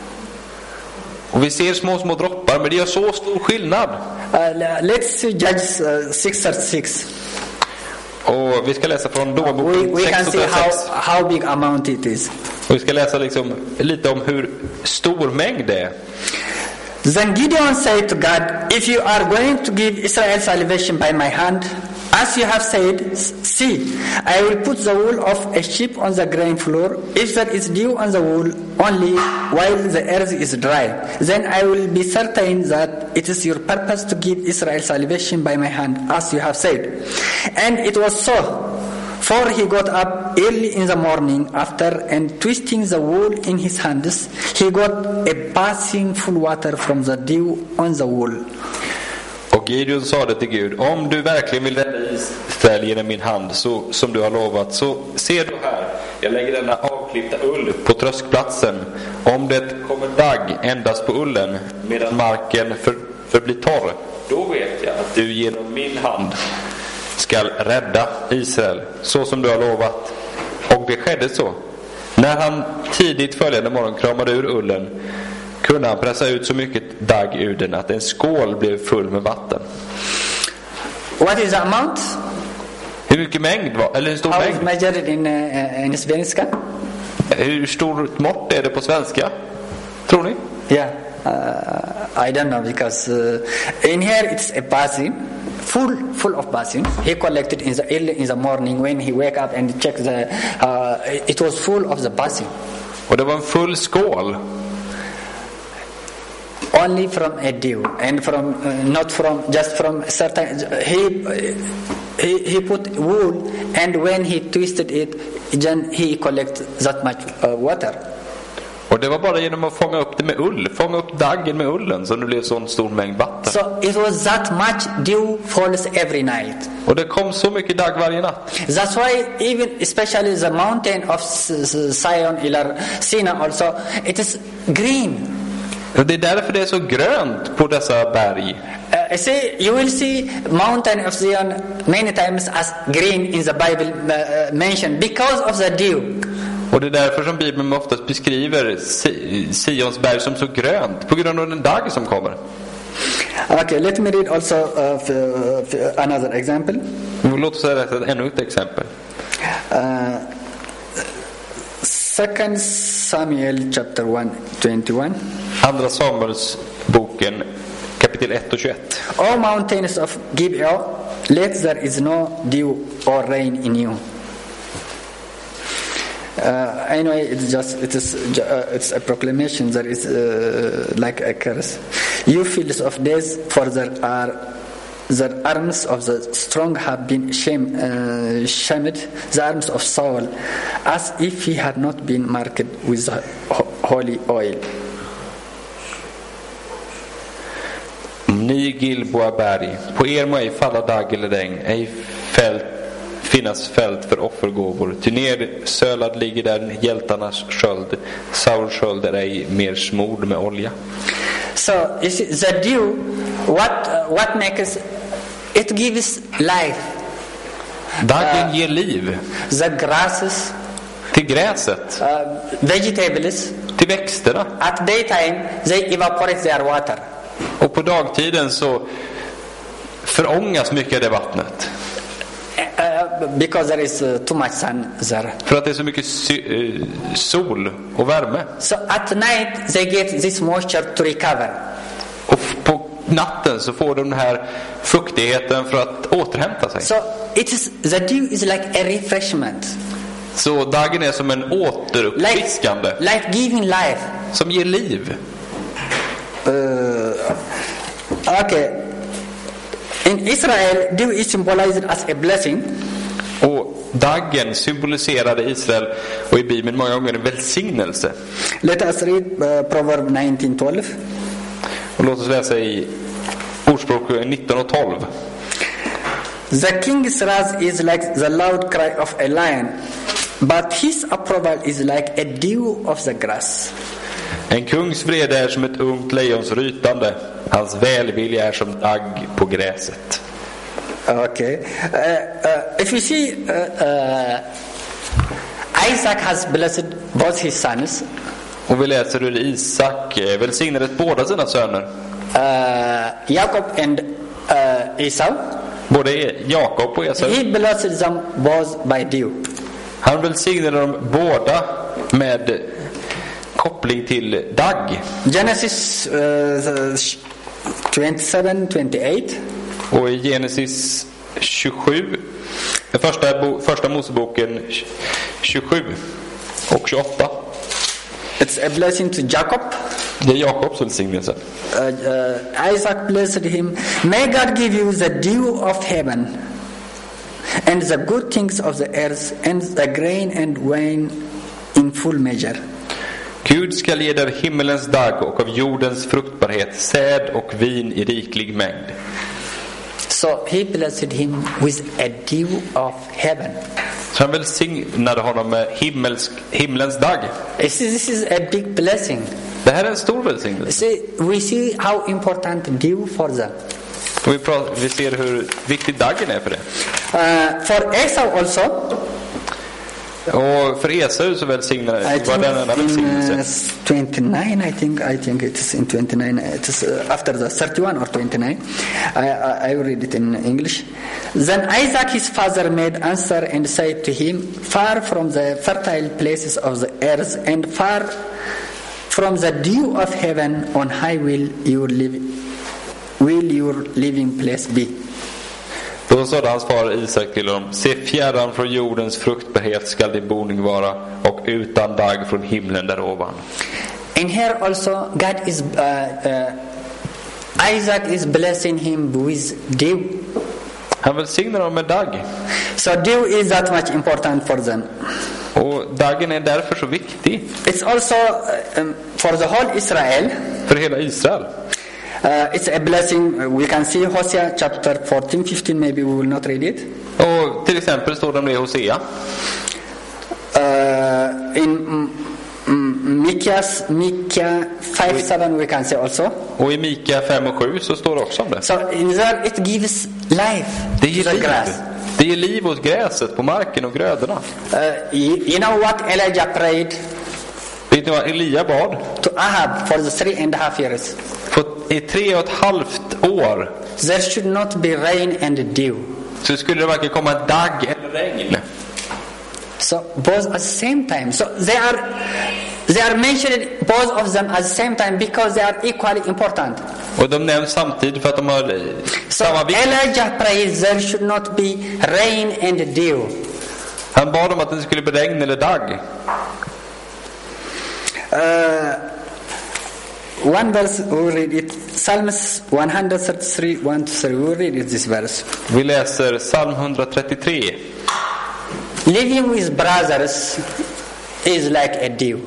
Och vi ser små små droppar, men det gör så stor skillnad. Uh, let's see Judges uh, six thirty-six. Och vi ska läsa från We, Domarboken we can sex see how, trettiosex. how big amount it is. Och vi ska läsa liksom lite om hur stor mängd det är. Then Gideon said to God, if you are going to give Israel salvation by my hand, as you have said, see, I will put the wool of a sheep on the grain floor. If there is dew on the wool only while the earth is dry, then I will be certain that it is your purpose to give Israel salvation by my hand, as you have said. And it was so. For he got up early in the morning after, and twisting the wool in his hands, he got a basin full water from the dew on the wool. Och Gideon sade till Gud, om du verkligen vill rädda Israel genom min hand så, som du har lovat, så ser du här, jag lägger denna avklippta ull på tröskplatsen. Om det kommer dagg endast på ullen medan marken för, förblir torr, då vet jag att du genom min hand skall rädda Israel, så som du har lovat. Och det skedde så. När han tidigt följande morgon kramade ur ullen kunde han pressa ut så mycket dagg ur den att en skål blev full med vatten. What is the amount? Hur mycket mängd var, eller hur stor How is mängd? measured in, uh, in svenska? Hur stort mått är det på svenska? Tror ni? Yeah, uh, I don't know, because uh, in here it's a basin, full full of basin. He collected in the early in the morning when he wake up and check the. Uh, it was full of the basin. Och det var en full skål. Only from a dew, and from uh, not from just from certain. He he he put wool, and when he twisted it, then he collect that much uh, water. Och det var bara genom att fånga upp det med ull, fånga upp daggen med ullen, som det blev sån stor mängd vatten. So it was that much dew falls every night. Och det kom så mycket dagg varje natt. That's why even especially the mountain of Zion, eller Sinai also, it is green. Och det är därför det är så grönt på dessa berg. Uh, see, you will see mountain of Zion many times as green in the Bible uh, mentioned because of the dew. Och det är därför som Bibeln oftast beskriver Sions berg som så grönt, på grund av den dag som kommer. Okay, let me read also uh, f- f- another example. Låt oss läsa ännu ett exempel. Uh, Second Samuel chapter one twenty-one. Andra Samuels boken kapitel ett och tjugoett. O mountains of Gibeah, let there is no dew or rain in you. Uh, anyway, it's just it is uh, it's a proclamation that is uh, like a curse. You fields of days, for there are the arms of the strong have been shame, uh, shamed, the arms of Saul, as if he had not been marked with the holy oil. Ni Gilboa berg, på er må ej falla dag eller regn, ej fält finnas fält för offergåvor. Ty nedsölad ligger där hjältarnas sköld. Sauls sköld är ej mer smord med olja. So you see, the dew, what uh, what makes it gives life. Daggen ger liv. The grasses, Till gräset. uh, vegetables, Till växterna. at daytime they evaporate their water. Och på dagtiden så förångas mycket av det vattnet. Uh, because there is uh, too much sun there. För att det är så mycket sy- uh, sol och värme. So at night they get this moisture to recover. Och på natten så får de den här fuktigheten för att återhämta sig. So it is, the dew is like a refreshment. Så dagen är som en återuppfriskande. Like, like giving life. Som ger liv. Uh, okay. In Israel, dew is symbolized as a blessing. Och dagen symboliserade Israel och i Bibeln många gånger en välsignelse. Let us read uh, Proverb nineteen twelve. Och låt oss läsa i Ordspråk nitton och tolv. The king's wrath is like the loud cry of a lion, but his approval is like a dew of the grass. En kungs vrede är som ett ungt lejons rytande. Hans välvilja är som dagg på gräset. Okay. Uh, uh, if you see, uh, uh, Isaac has blessed both his sons. Och vi läser hur Isak välsignade båda sina söner. Uh, Jacob and uh, Esau. Både Jakob och Esau. He blessed them both by dew. Han välsignade dem båda med koppling till dagg. Genesis uh, twenty-seven twenty-eight. Och i Genesis tjugosju, den första, bo, första Moseboken tjugosju och tjugoåtta. It's a blessing to Jacob. Det är Jakobs välsignelse. Uh, uh, Isaac blessed him. May God give you the dew of heaven and the good things of the earth and the grain and wine in full measure. Gud skall ge dig himmelens dagg och av jordens fruktbarhet, säd och vin i riklig mängd. So he blessed him with a dew of heaven. Så han välsignade honom med himmels, himmelens dagg. This is, this is a big blessing. Det här är en stor välsignelse. See, we see how important dew for them. Och vi, pratar, vi ser hur viktig daggen är för det. Uh, for Esau also. Och för Esau så välsignade var den enda välsignelse. In uh, twenty-nine, I think, I think it is in twenty-nine. It is uh, after the thirty-one or twenty-nine. I, I, I will read it in English. Then Isaac his father made answer and said to him, far from the fertile places of the earth and far from the dew of heaven on high will your live, will your living place be. Då sa hans far Isak till honom: se, fjärran från jordens fruktbarhet skall din boning vara, och utan dagg från himlen där ovan. And here also God is uh, uh, Isaac is blessing him with dew. Han välsignar dem med dagg. So dew is that much important for them. Och daggen är därför så viktig. It's also uh, um, for the whole Israel. För hela Israel. Uh, it's a blessing. We can see Hosea chapter fourteen fifteen. Maybe we will not read it. Och till exempel står det om det i Hosea. Uh, in mm, mm, Mikas, Mika five seven we can say also. Och i Mika fem och sju så står det också om det. So in there it gives life Det ger to the liv. grass. Det ger liv åt gräset på marken och grödorna. Uh, you, you know what Elijah prayed Vet ni vad Elia bad? to Ahab for the three and a half years? För i tre och ett halvt år There should not be rain and dew. så skulle det varken komma dagg eller regn. So both at the same time. So they are they are mentioned both of them at the same time because they are equally important. Och de nämns samtidigt för att de har So samma vikt. Elijah prays there should not be rain and dew. Han bad om att det skulle bli regn eller dagg. Uh, one verse we read it. Psalms one thirty-three one to three. We read it, this verse. Vi läser psalm etthundratrettiotre. Living with brothers is like a dew.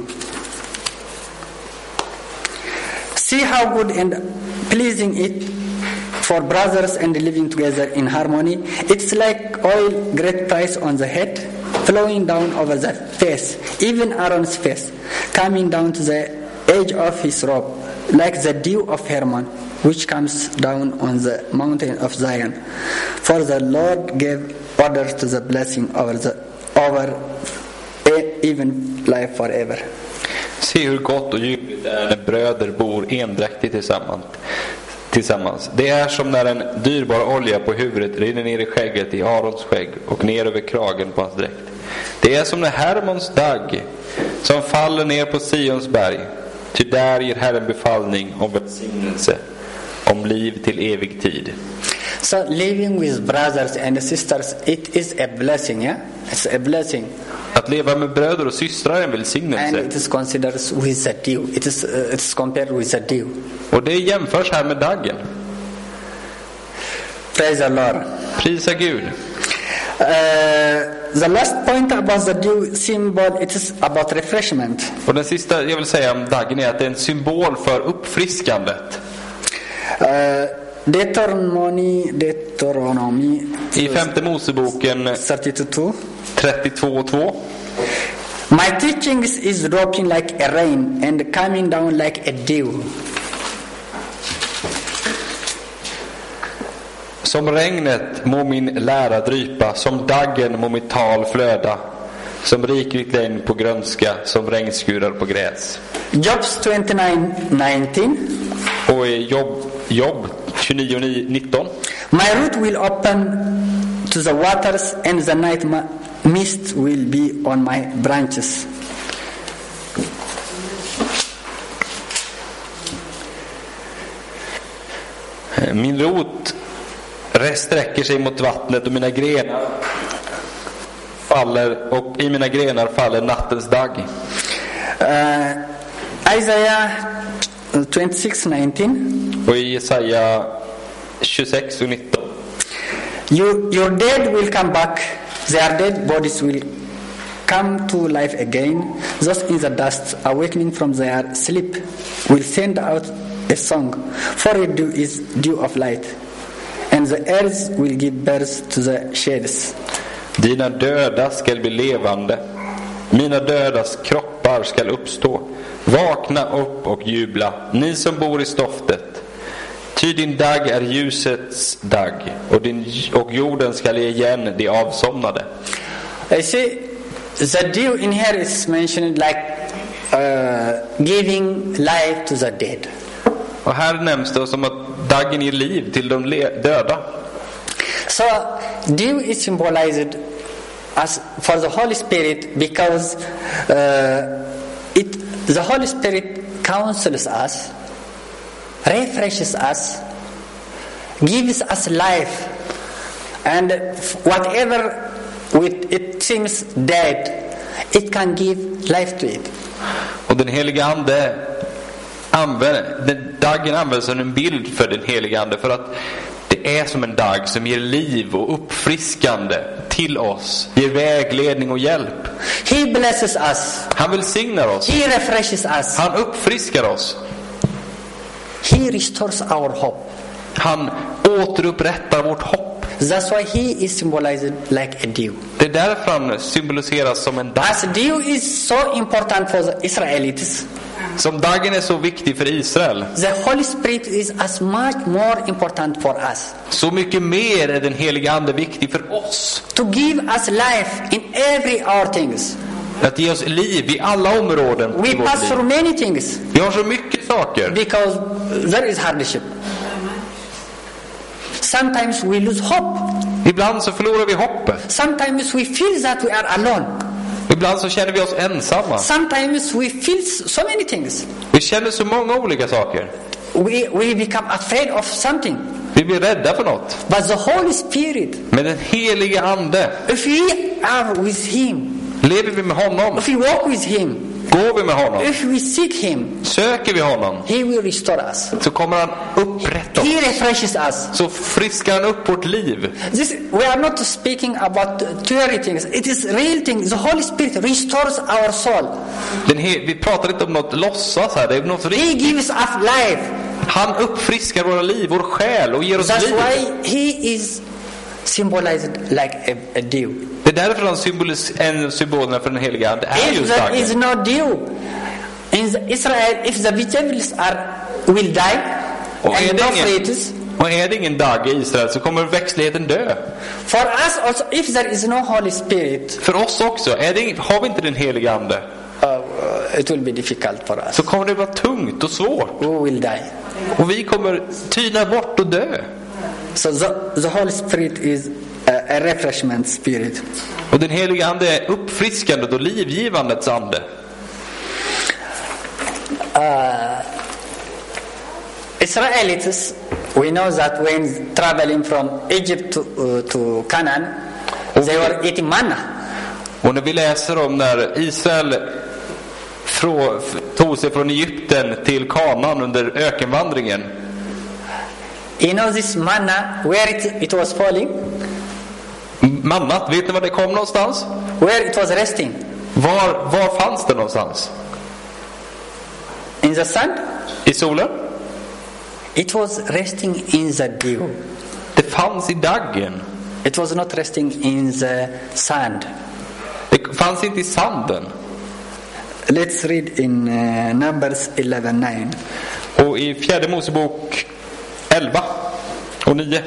See how good and pleasing it for brothers and living together in harmony. It's like oil, great price on the head, flowing down over the face, even Aaron's face, coming down to the edge of his robe, like the dew of Hermon, which comes down on the mountain of Zion. For the Lord gave orders to the blessing over the over even life forever. Se hur gott och ljuvligt det är när bröder bor endräktigt tillsammans. tillsammans. Det är som när en dyrbar olja på huvudet rinner ner i skägget i Arons skägg och ner över kragen på hans dräkt. Det är som när Hermons dag som faller ner på Sions berg. Ty där ger Herren befallning om välsignelse, om liv till evig tid. So living with brothers and sisters, it is a blessing, yeah? It's a blessing. Att leva med bröder och systrar är en And välsignelse. it is considered with a dew. It is, uh, it is compared with a dew. Och det jämförs här med dagen. Praise the Lord. Prisa Gud. Uh, the last point about the dew symbol, it is about refreshment. Och den sista jag vill säga om dagen är att det är en symbol för uppfriskandet. Uh, Deuteronomy, Deuteronomy I femte Moseboken thirty-two. trettiotvå två. My teachings is dropping like a rain and coming down like a dew. Som regnet må min lära drypa, som daggen må mitt tal flöda, som rikligt regn på grönska, som regnskurar på gräs. Jobs twenty-nine nineteen. Och i Jobb, Jobb tjugonio nitton. My root will open to the waters and the night ma- mist will be on my branches. Min rot sträcker sig mot vattnet och mina grenar faller och i mina grenar faller nattens dag. Uh, Isaiah twenty-six nineteen. Och i Jesaja tjugosex och nitton. You, your dead will come back. Their dead bodies will come to life again. Those in the dust, awakening from their sleep, will send out a song. For it dew is dew of light, and the earth will give birth to the shades. Dina döda skall bli levande. Mina dödas kroppar skall uppstå. Vakna upp och jubla, ni som bor i stoftet. Ty din dag är ljusets dag, och, din, och jorden skall ge igen de avsomnade. I see the dew in here is mentioned like uh, giving life to the dead. Och här nämns det som att dagen ger liv till de le- döda. So dew is symbolized as for the Holy Spirit because uh, it the Holy Spirit counsels us, refreshes us, gives us life, and whatever with it seems dead, it can give life to it. Och den heliga ande använder, den dagen används som en bild för den heliga ande, för att det är som en dag som ger liv och uppfriskande till oss, ger vägledning och hjälp. He blesses us. Han välsignar oss. He refreshes us. Han uppfriskar oss. He restores our hope. Han återupprättar vårt hopp. That's why he is symbolized like a dew. Det är därför han symboliseras som en dag. As dew is so important for the Israelites, Som dagen är så viktig för Israel, the Holy Spirit is as much more important for us. så mycket mer är den heliga ande viktig för oss. To give us life in every our things. Att ge oss liv i alla områden We i vårt pass through liv. many things Vi har så mycket saker. because there is hardship. Sometimes we lose hope. Ibland så förlorar vi hoppet. Sometimes we feel that we are alone. Ibland så känner vi oss ensamma. Sometimes we feel so many things. Vi känner så många olika saker. We, we become afraid of something. Vi blir rädda för något. But the Holy Spirit, Men den heliga ande, if we are with Him, lever vi med honom, if we walk with Him, går vi med honom, if we seek Him, söker vi honom, He will restore us. så kommer han upprätta He oss. refreshes us. Så friskar han upp vårt liv. This, we are not speaking about theory things. It is real things. The Holy Spirit restores our soul. Den he- vi pratar inte om något låtsas här, det är något He riktigt. gives us life. Han uppfriskar våra liv, vår själ, och ger oss That's liv. why He is symbolized like a, a dew. Det är därför han symbolis- en symbolerna för den heliga ande är If just there is dagen. no dew in the Israel, if the vegetables are will die Och är, and det no ingen, fruits, och är det ingen dag i Israel så kommer växtligheten dö. for us also, if there is no Holy Spirit, För oss också, är det, ing- har vi inte den heliga ande, uh, it will be difficult for us. så kommer det vara tungt och svårt. We will die. Och vi kommer tyna bort och dö. So the, the Holy Spirit is a, a refreshment spirit. Och den heliga ande är uppfriskandet och livgivandets ande. Uh, Israelites, we know that when traveling from Egypt to, uh, to Canaan, they were eating manna. Och när vi läser om när Israel frå, tog sig från Egypten till Kanaan under ökenvandringen. You know this manna, where it, it was falling? Mannat, vet ni var det kom någonstans? Where it was resting? Var, var fanns det någonstans? In the sun? I solen? It was resting in the dew. Det fanns i daggen. It was not resting in the sand. Det fanns inte i sanden. Let's read in uh, Numbers eleven nine. Och i fjärde Mosebok elva och nio.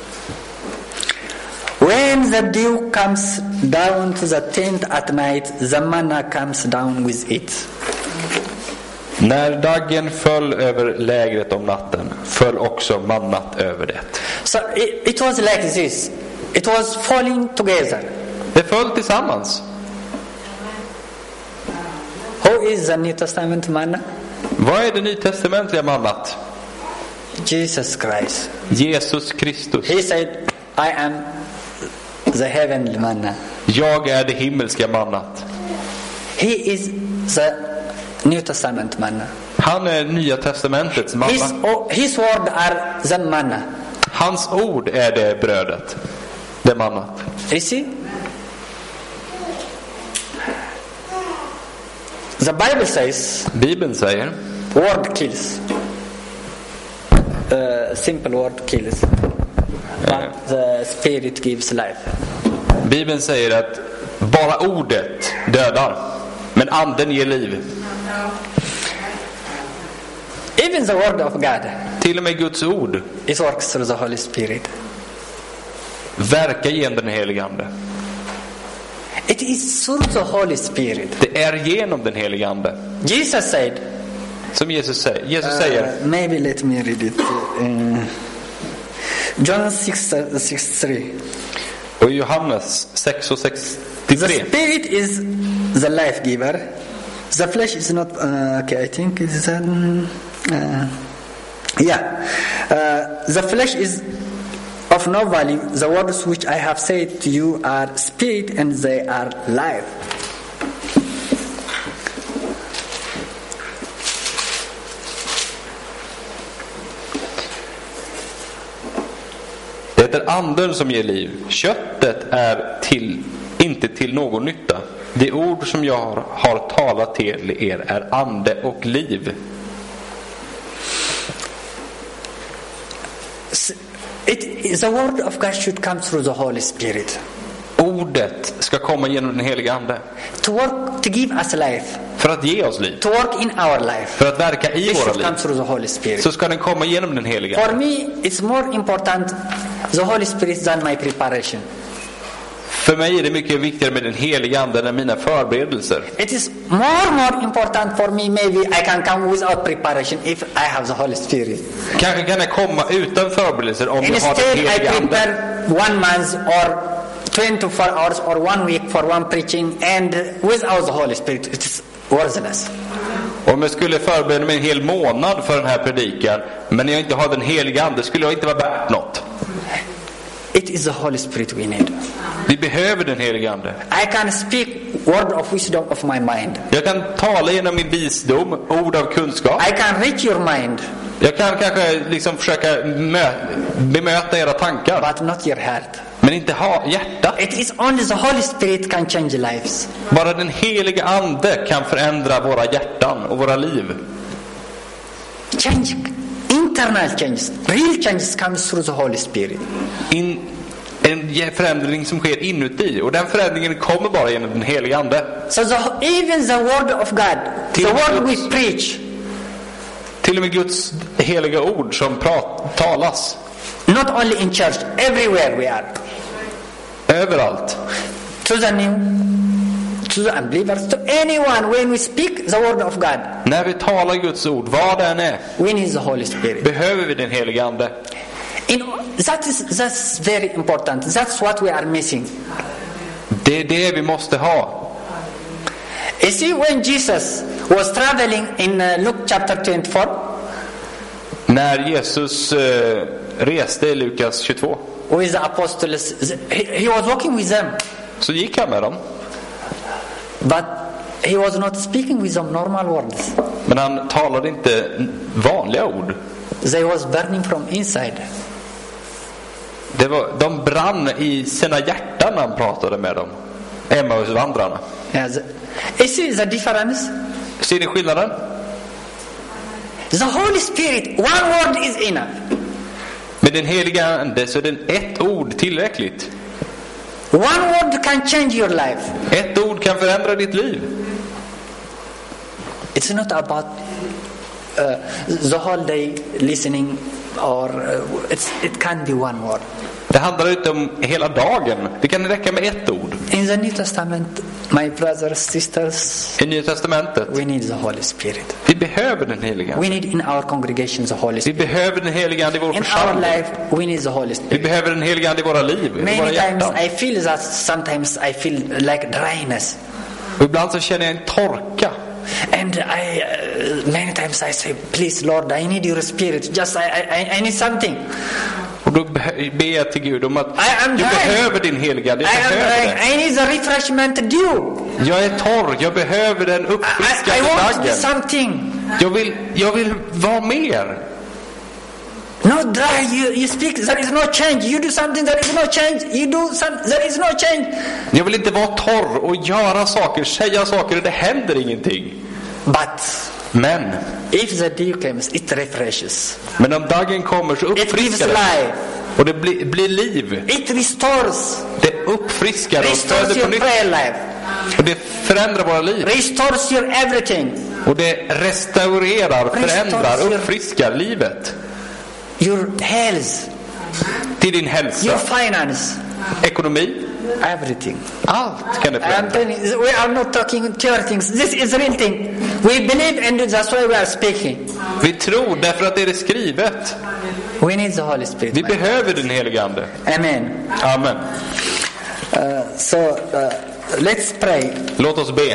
When the dew comes down to the tent at night, the manna comes down with it. När daggen föll över lägret om natten, föll också mannat över det. So it, it was like this. It was falling together. Det föll tillsammans. Who is the New Testament manna? Vad är det nytestamentliga mannat? Jesus Christ. Jesus Kristus. He said, I am the heavenly manna. Jag är det himmelska mannat. He is the New Testament manna. Han är Nya testamentets manna. His, oh, his word are the manna. Hans ord är det brödet. Det mannat. You see? The Bible says, Bibeln säger, word kills. Uh, simple word kills. But the spirit gives life. Bibeln säger att bara ordet dödar, men anden ger liv. Even the word of God, Till och med Guds ord it works through the Holy Spirit. verkar genom den helige ande. It is through the Holy Spirit. Det är genom den helige ande. Jesus said, Som Jesus säger. Jesus säger uh, maybe let me read it. Uh, John six sixty-three. och i Johannes sex och The sextiotre. Spirit is the life giver. The flesh is not. Uh, okay, I think it's um, uh, yeah. Uh, the flesh is of no value. The words which I have said to you are spirit and they are life. Det är anden som ger liv. Köttet är till, inte till någon nytta. De ord som jag har, har talat till er är ande och liv. It, the word of God should come through the Holy Spirit. Ordet ska komma genom den helige ande. To work, to give us life. För att ge oss liv. To work in our life. För att verka i It våra should liv. come through the Holy Spirit. Så ska den komma genom den helige For ande. me, it's more important the Holy Spirit than my preparation. För mig är det mycket viktigare med den helige ande än mina förberedelser. It is more more important for me. Maybe I can come without preparation if I have the Holy Spirit. Kanske kan jag komma utan förberedelser om jag har Instead, den I helige ande. prepare one month or twenty-four hours or one week for one preaching, and without the Holy Spirit, it is worthless. Om jag skulle förbereda mig en hel månad för den här predikan, men jag inte har den helige ande, skulle jag inte vara värt något. It is the Holy Spirit we need. Vi behöver den helige ande. I can speak word of wisdom of my mind. Jag kan tala genom min visdom, ord av kunskap. I can reach your mind, Jag kan kanske liksom försöka mö- bemöta era tankar, but not your heart. men inte ha hjärta. It is only the Holy Spirit can change lives. Bara den helige ande kan förändra våra hjärtan och våra liv. Change, internal changes, real changes comes through the Holy Spirit. In, en förändring som sker inuti, och den förändringen kommer bara genom den helige ande. So the, even the word of God, the word we preach, Till och med Guds heliga ord som prat, talas not only in church, everywhere we are. överallt. To the new, to the unbelievers, to anyone, when we speak the word of God, När vi talar Guds ord, vad det än är, we need the Holy Spirit. behöver vi den helige ande. You know, that is that's very important. That's what we are missing. Det är det vi måste ha. You see, when Jesus was traveling in uh, Luke chapter twenty-four, När Jesus eh, reste i Lukas tjugotvå, with the apostles, he, he was walking with them, så gick han med dem. but he was not speaking with them normal words. Men han talade inte vanliga ord. They was burning from inside. Det var, de brann i sina hjärtan när han pratade med dem. Emmausvandrarna. Yes. You see the difference? Ser ni skillnaden? The Holy Spirit, one word is enough. Med den heliga ande så är det ett ord tillräckligt. One word can change your life. Ett ord kan förändra ditt liv. It's not about uh, the whole day listening, or uh, it's, it can be one word. Det handlar inte om hela dagen. Det kan räcka med ett ord. In the New Testament, my brothers, sisters, I Nya testamentet. we need the Holy Spirit. Vi behöver den heliga ande. We need in our congregation the Holy Vi Spirit. behöver den heliga ande i vår In our församling. life, we need the Holy Vi Spirit. behöver den heliga ande i våra liv, i våra Many times hjärtan. I feel that sometimes I feel like dryness. Och ibland så känner jag en torka. And I, uh, many times I say, please Lord, I need your spirit. Just I, I, I need something. Och då be- ber jag till Gud om att I am du dry. behöver din heliga ande. I, Jag am, behöver I, det. I need the refreshment dew. Jag är torr. Jag behöver den I, I uppfriskande want dagen. something. Jag vill, jag vill vara mer. Not dry. You, you speak, there is no change. You do something, there is no change. You do some, there is no change. Jag vill inte vara torr och göra saker, säga saker och det händer ingenting. But Men, if the dew comes, it refreshes. men om dagen kommer så It gives uppfriskar det. life. Och det blir, blir liv. It restores. Det uppfriskar och Restores föder på your nytt. prayer life. Och det förändrar våra liv. Restores your everything. Och det restaurerar, förändrar, Restores your- uppfriskar livet. Your health. Till din Your hälsa, finance. ekonomi, Everything. allt kan det I'm förändra. telling you, we are not talking theory things. This is real thing. We believe and that's why we are speaking. Vi tror därför att det är det skrivet. We need the Holy Spirit. Vi behöver den heliga ande. Amen. Amen. Uh, so uh, let's pray. Låt oss be.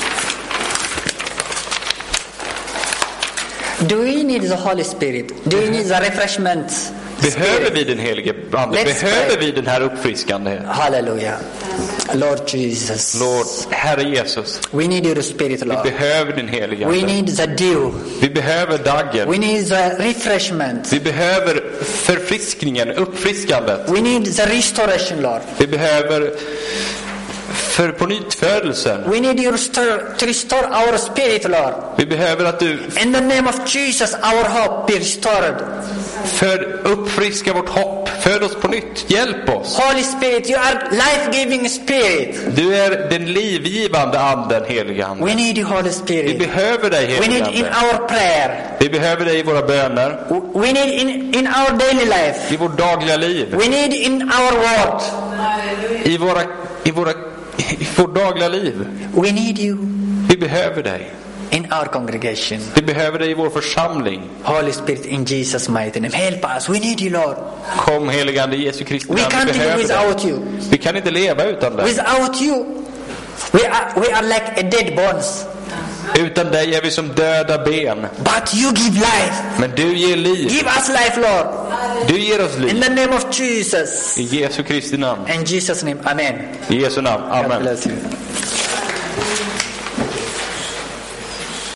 Do we need the Holy Spirit? Do we need the refreshment? Behöver vi den helige ande? Let's Behöver pray. vi den här uppfriskande? Hallelujah. Lord Jesus. Lord, Herre Jesus, We need your spirit, vi Lord. behöver din heliga We ande. need the dew. Vi behöver dagen. We need the refreshment. Vi behöver förfriskningen, uppfriskandet. We need the restoration, Lord. Vi behöver för på nyttfödelsen. We need you restore, to restore our spirit, Lord. Vi behöver att du In the name of Jesus, our hope be restored. för uppfriska vårt hopp. Föd oss på nytt. Hjälp oss. Holy Spirit, you are life-giving spirit. Du är den livgivande anden, heliga ande. We need you, Holy Vi Spirit. behöver dig, We heliga need in ande. our prayer. Vi behöver dig i våra böner, We need in, in our daily life. i vårt dagliga liv, We need in our word. i våra, i våra, i vårt dagliga liv. We need you Vi behöver dig. in our congregation. Vi behöver dig i vår församling. Holy Spirit, in Jesus' mighty name. Help us. We need you, Lord. Kom, heliga ande, Jesu Kristi We namn. can't Vi live behöver without dig. you. Vi kan inte leva utan dig. Without you, we are, we are like a dead bones. Utan dig är vi som döda ben. But you give life. Men du ger liv. Give us life, Lord. Du ger oss In liv. the name of Jesus. I Jesu Kristi namn. In Jesus' name, amen. I Jesu namn. God Amen. bless you.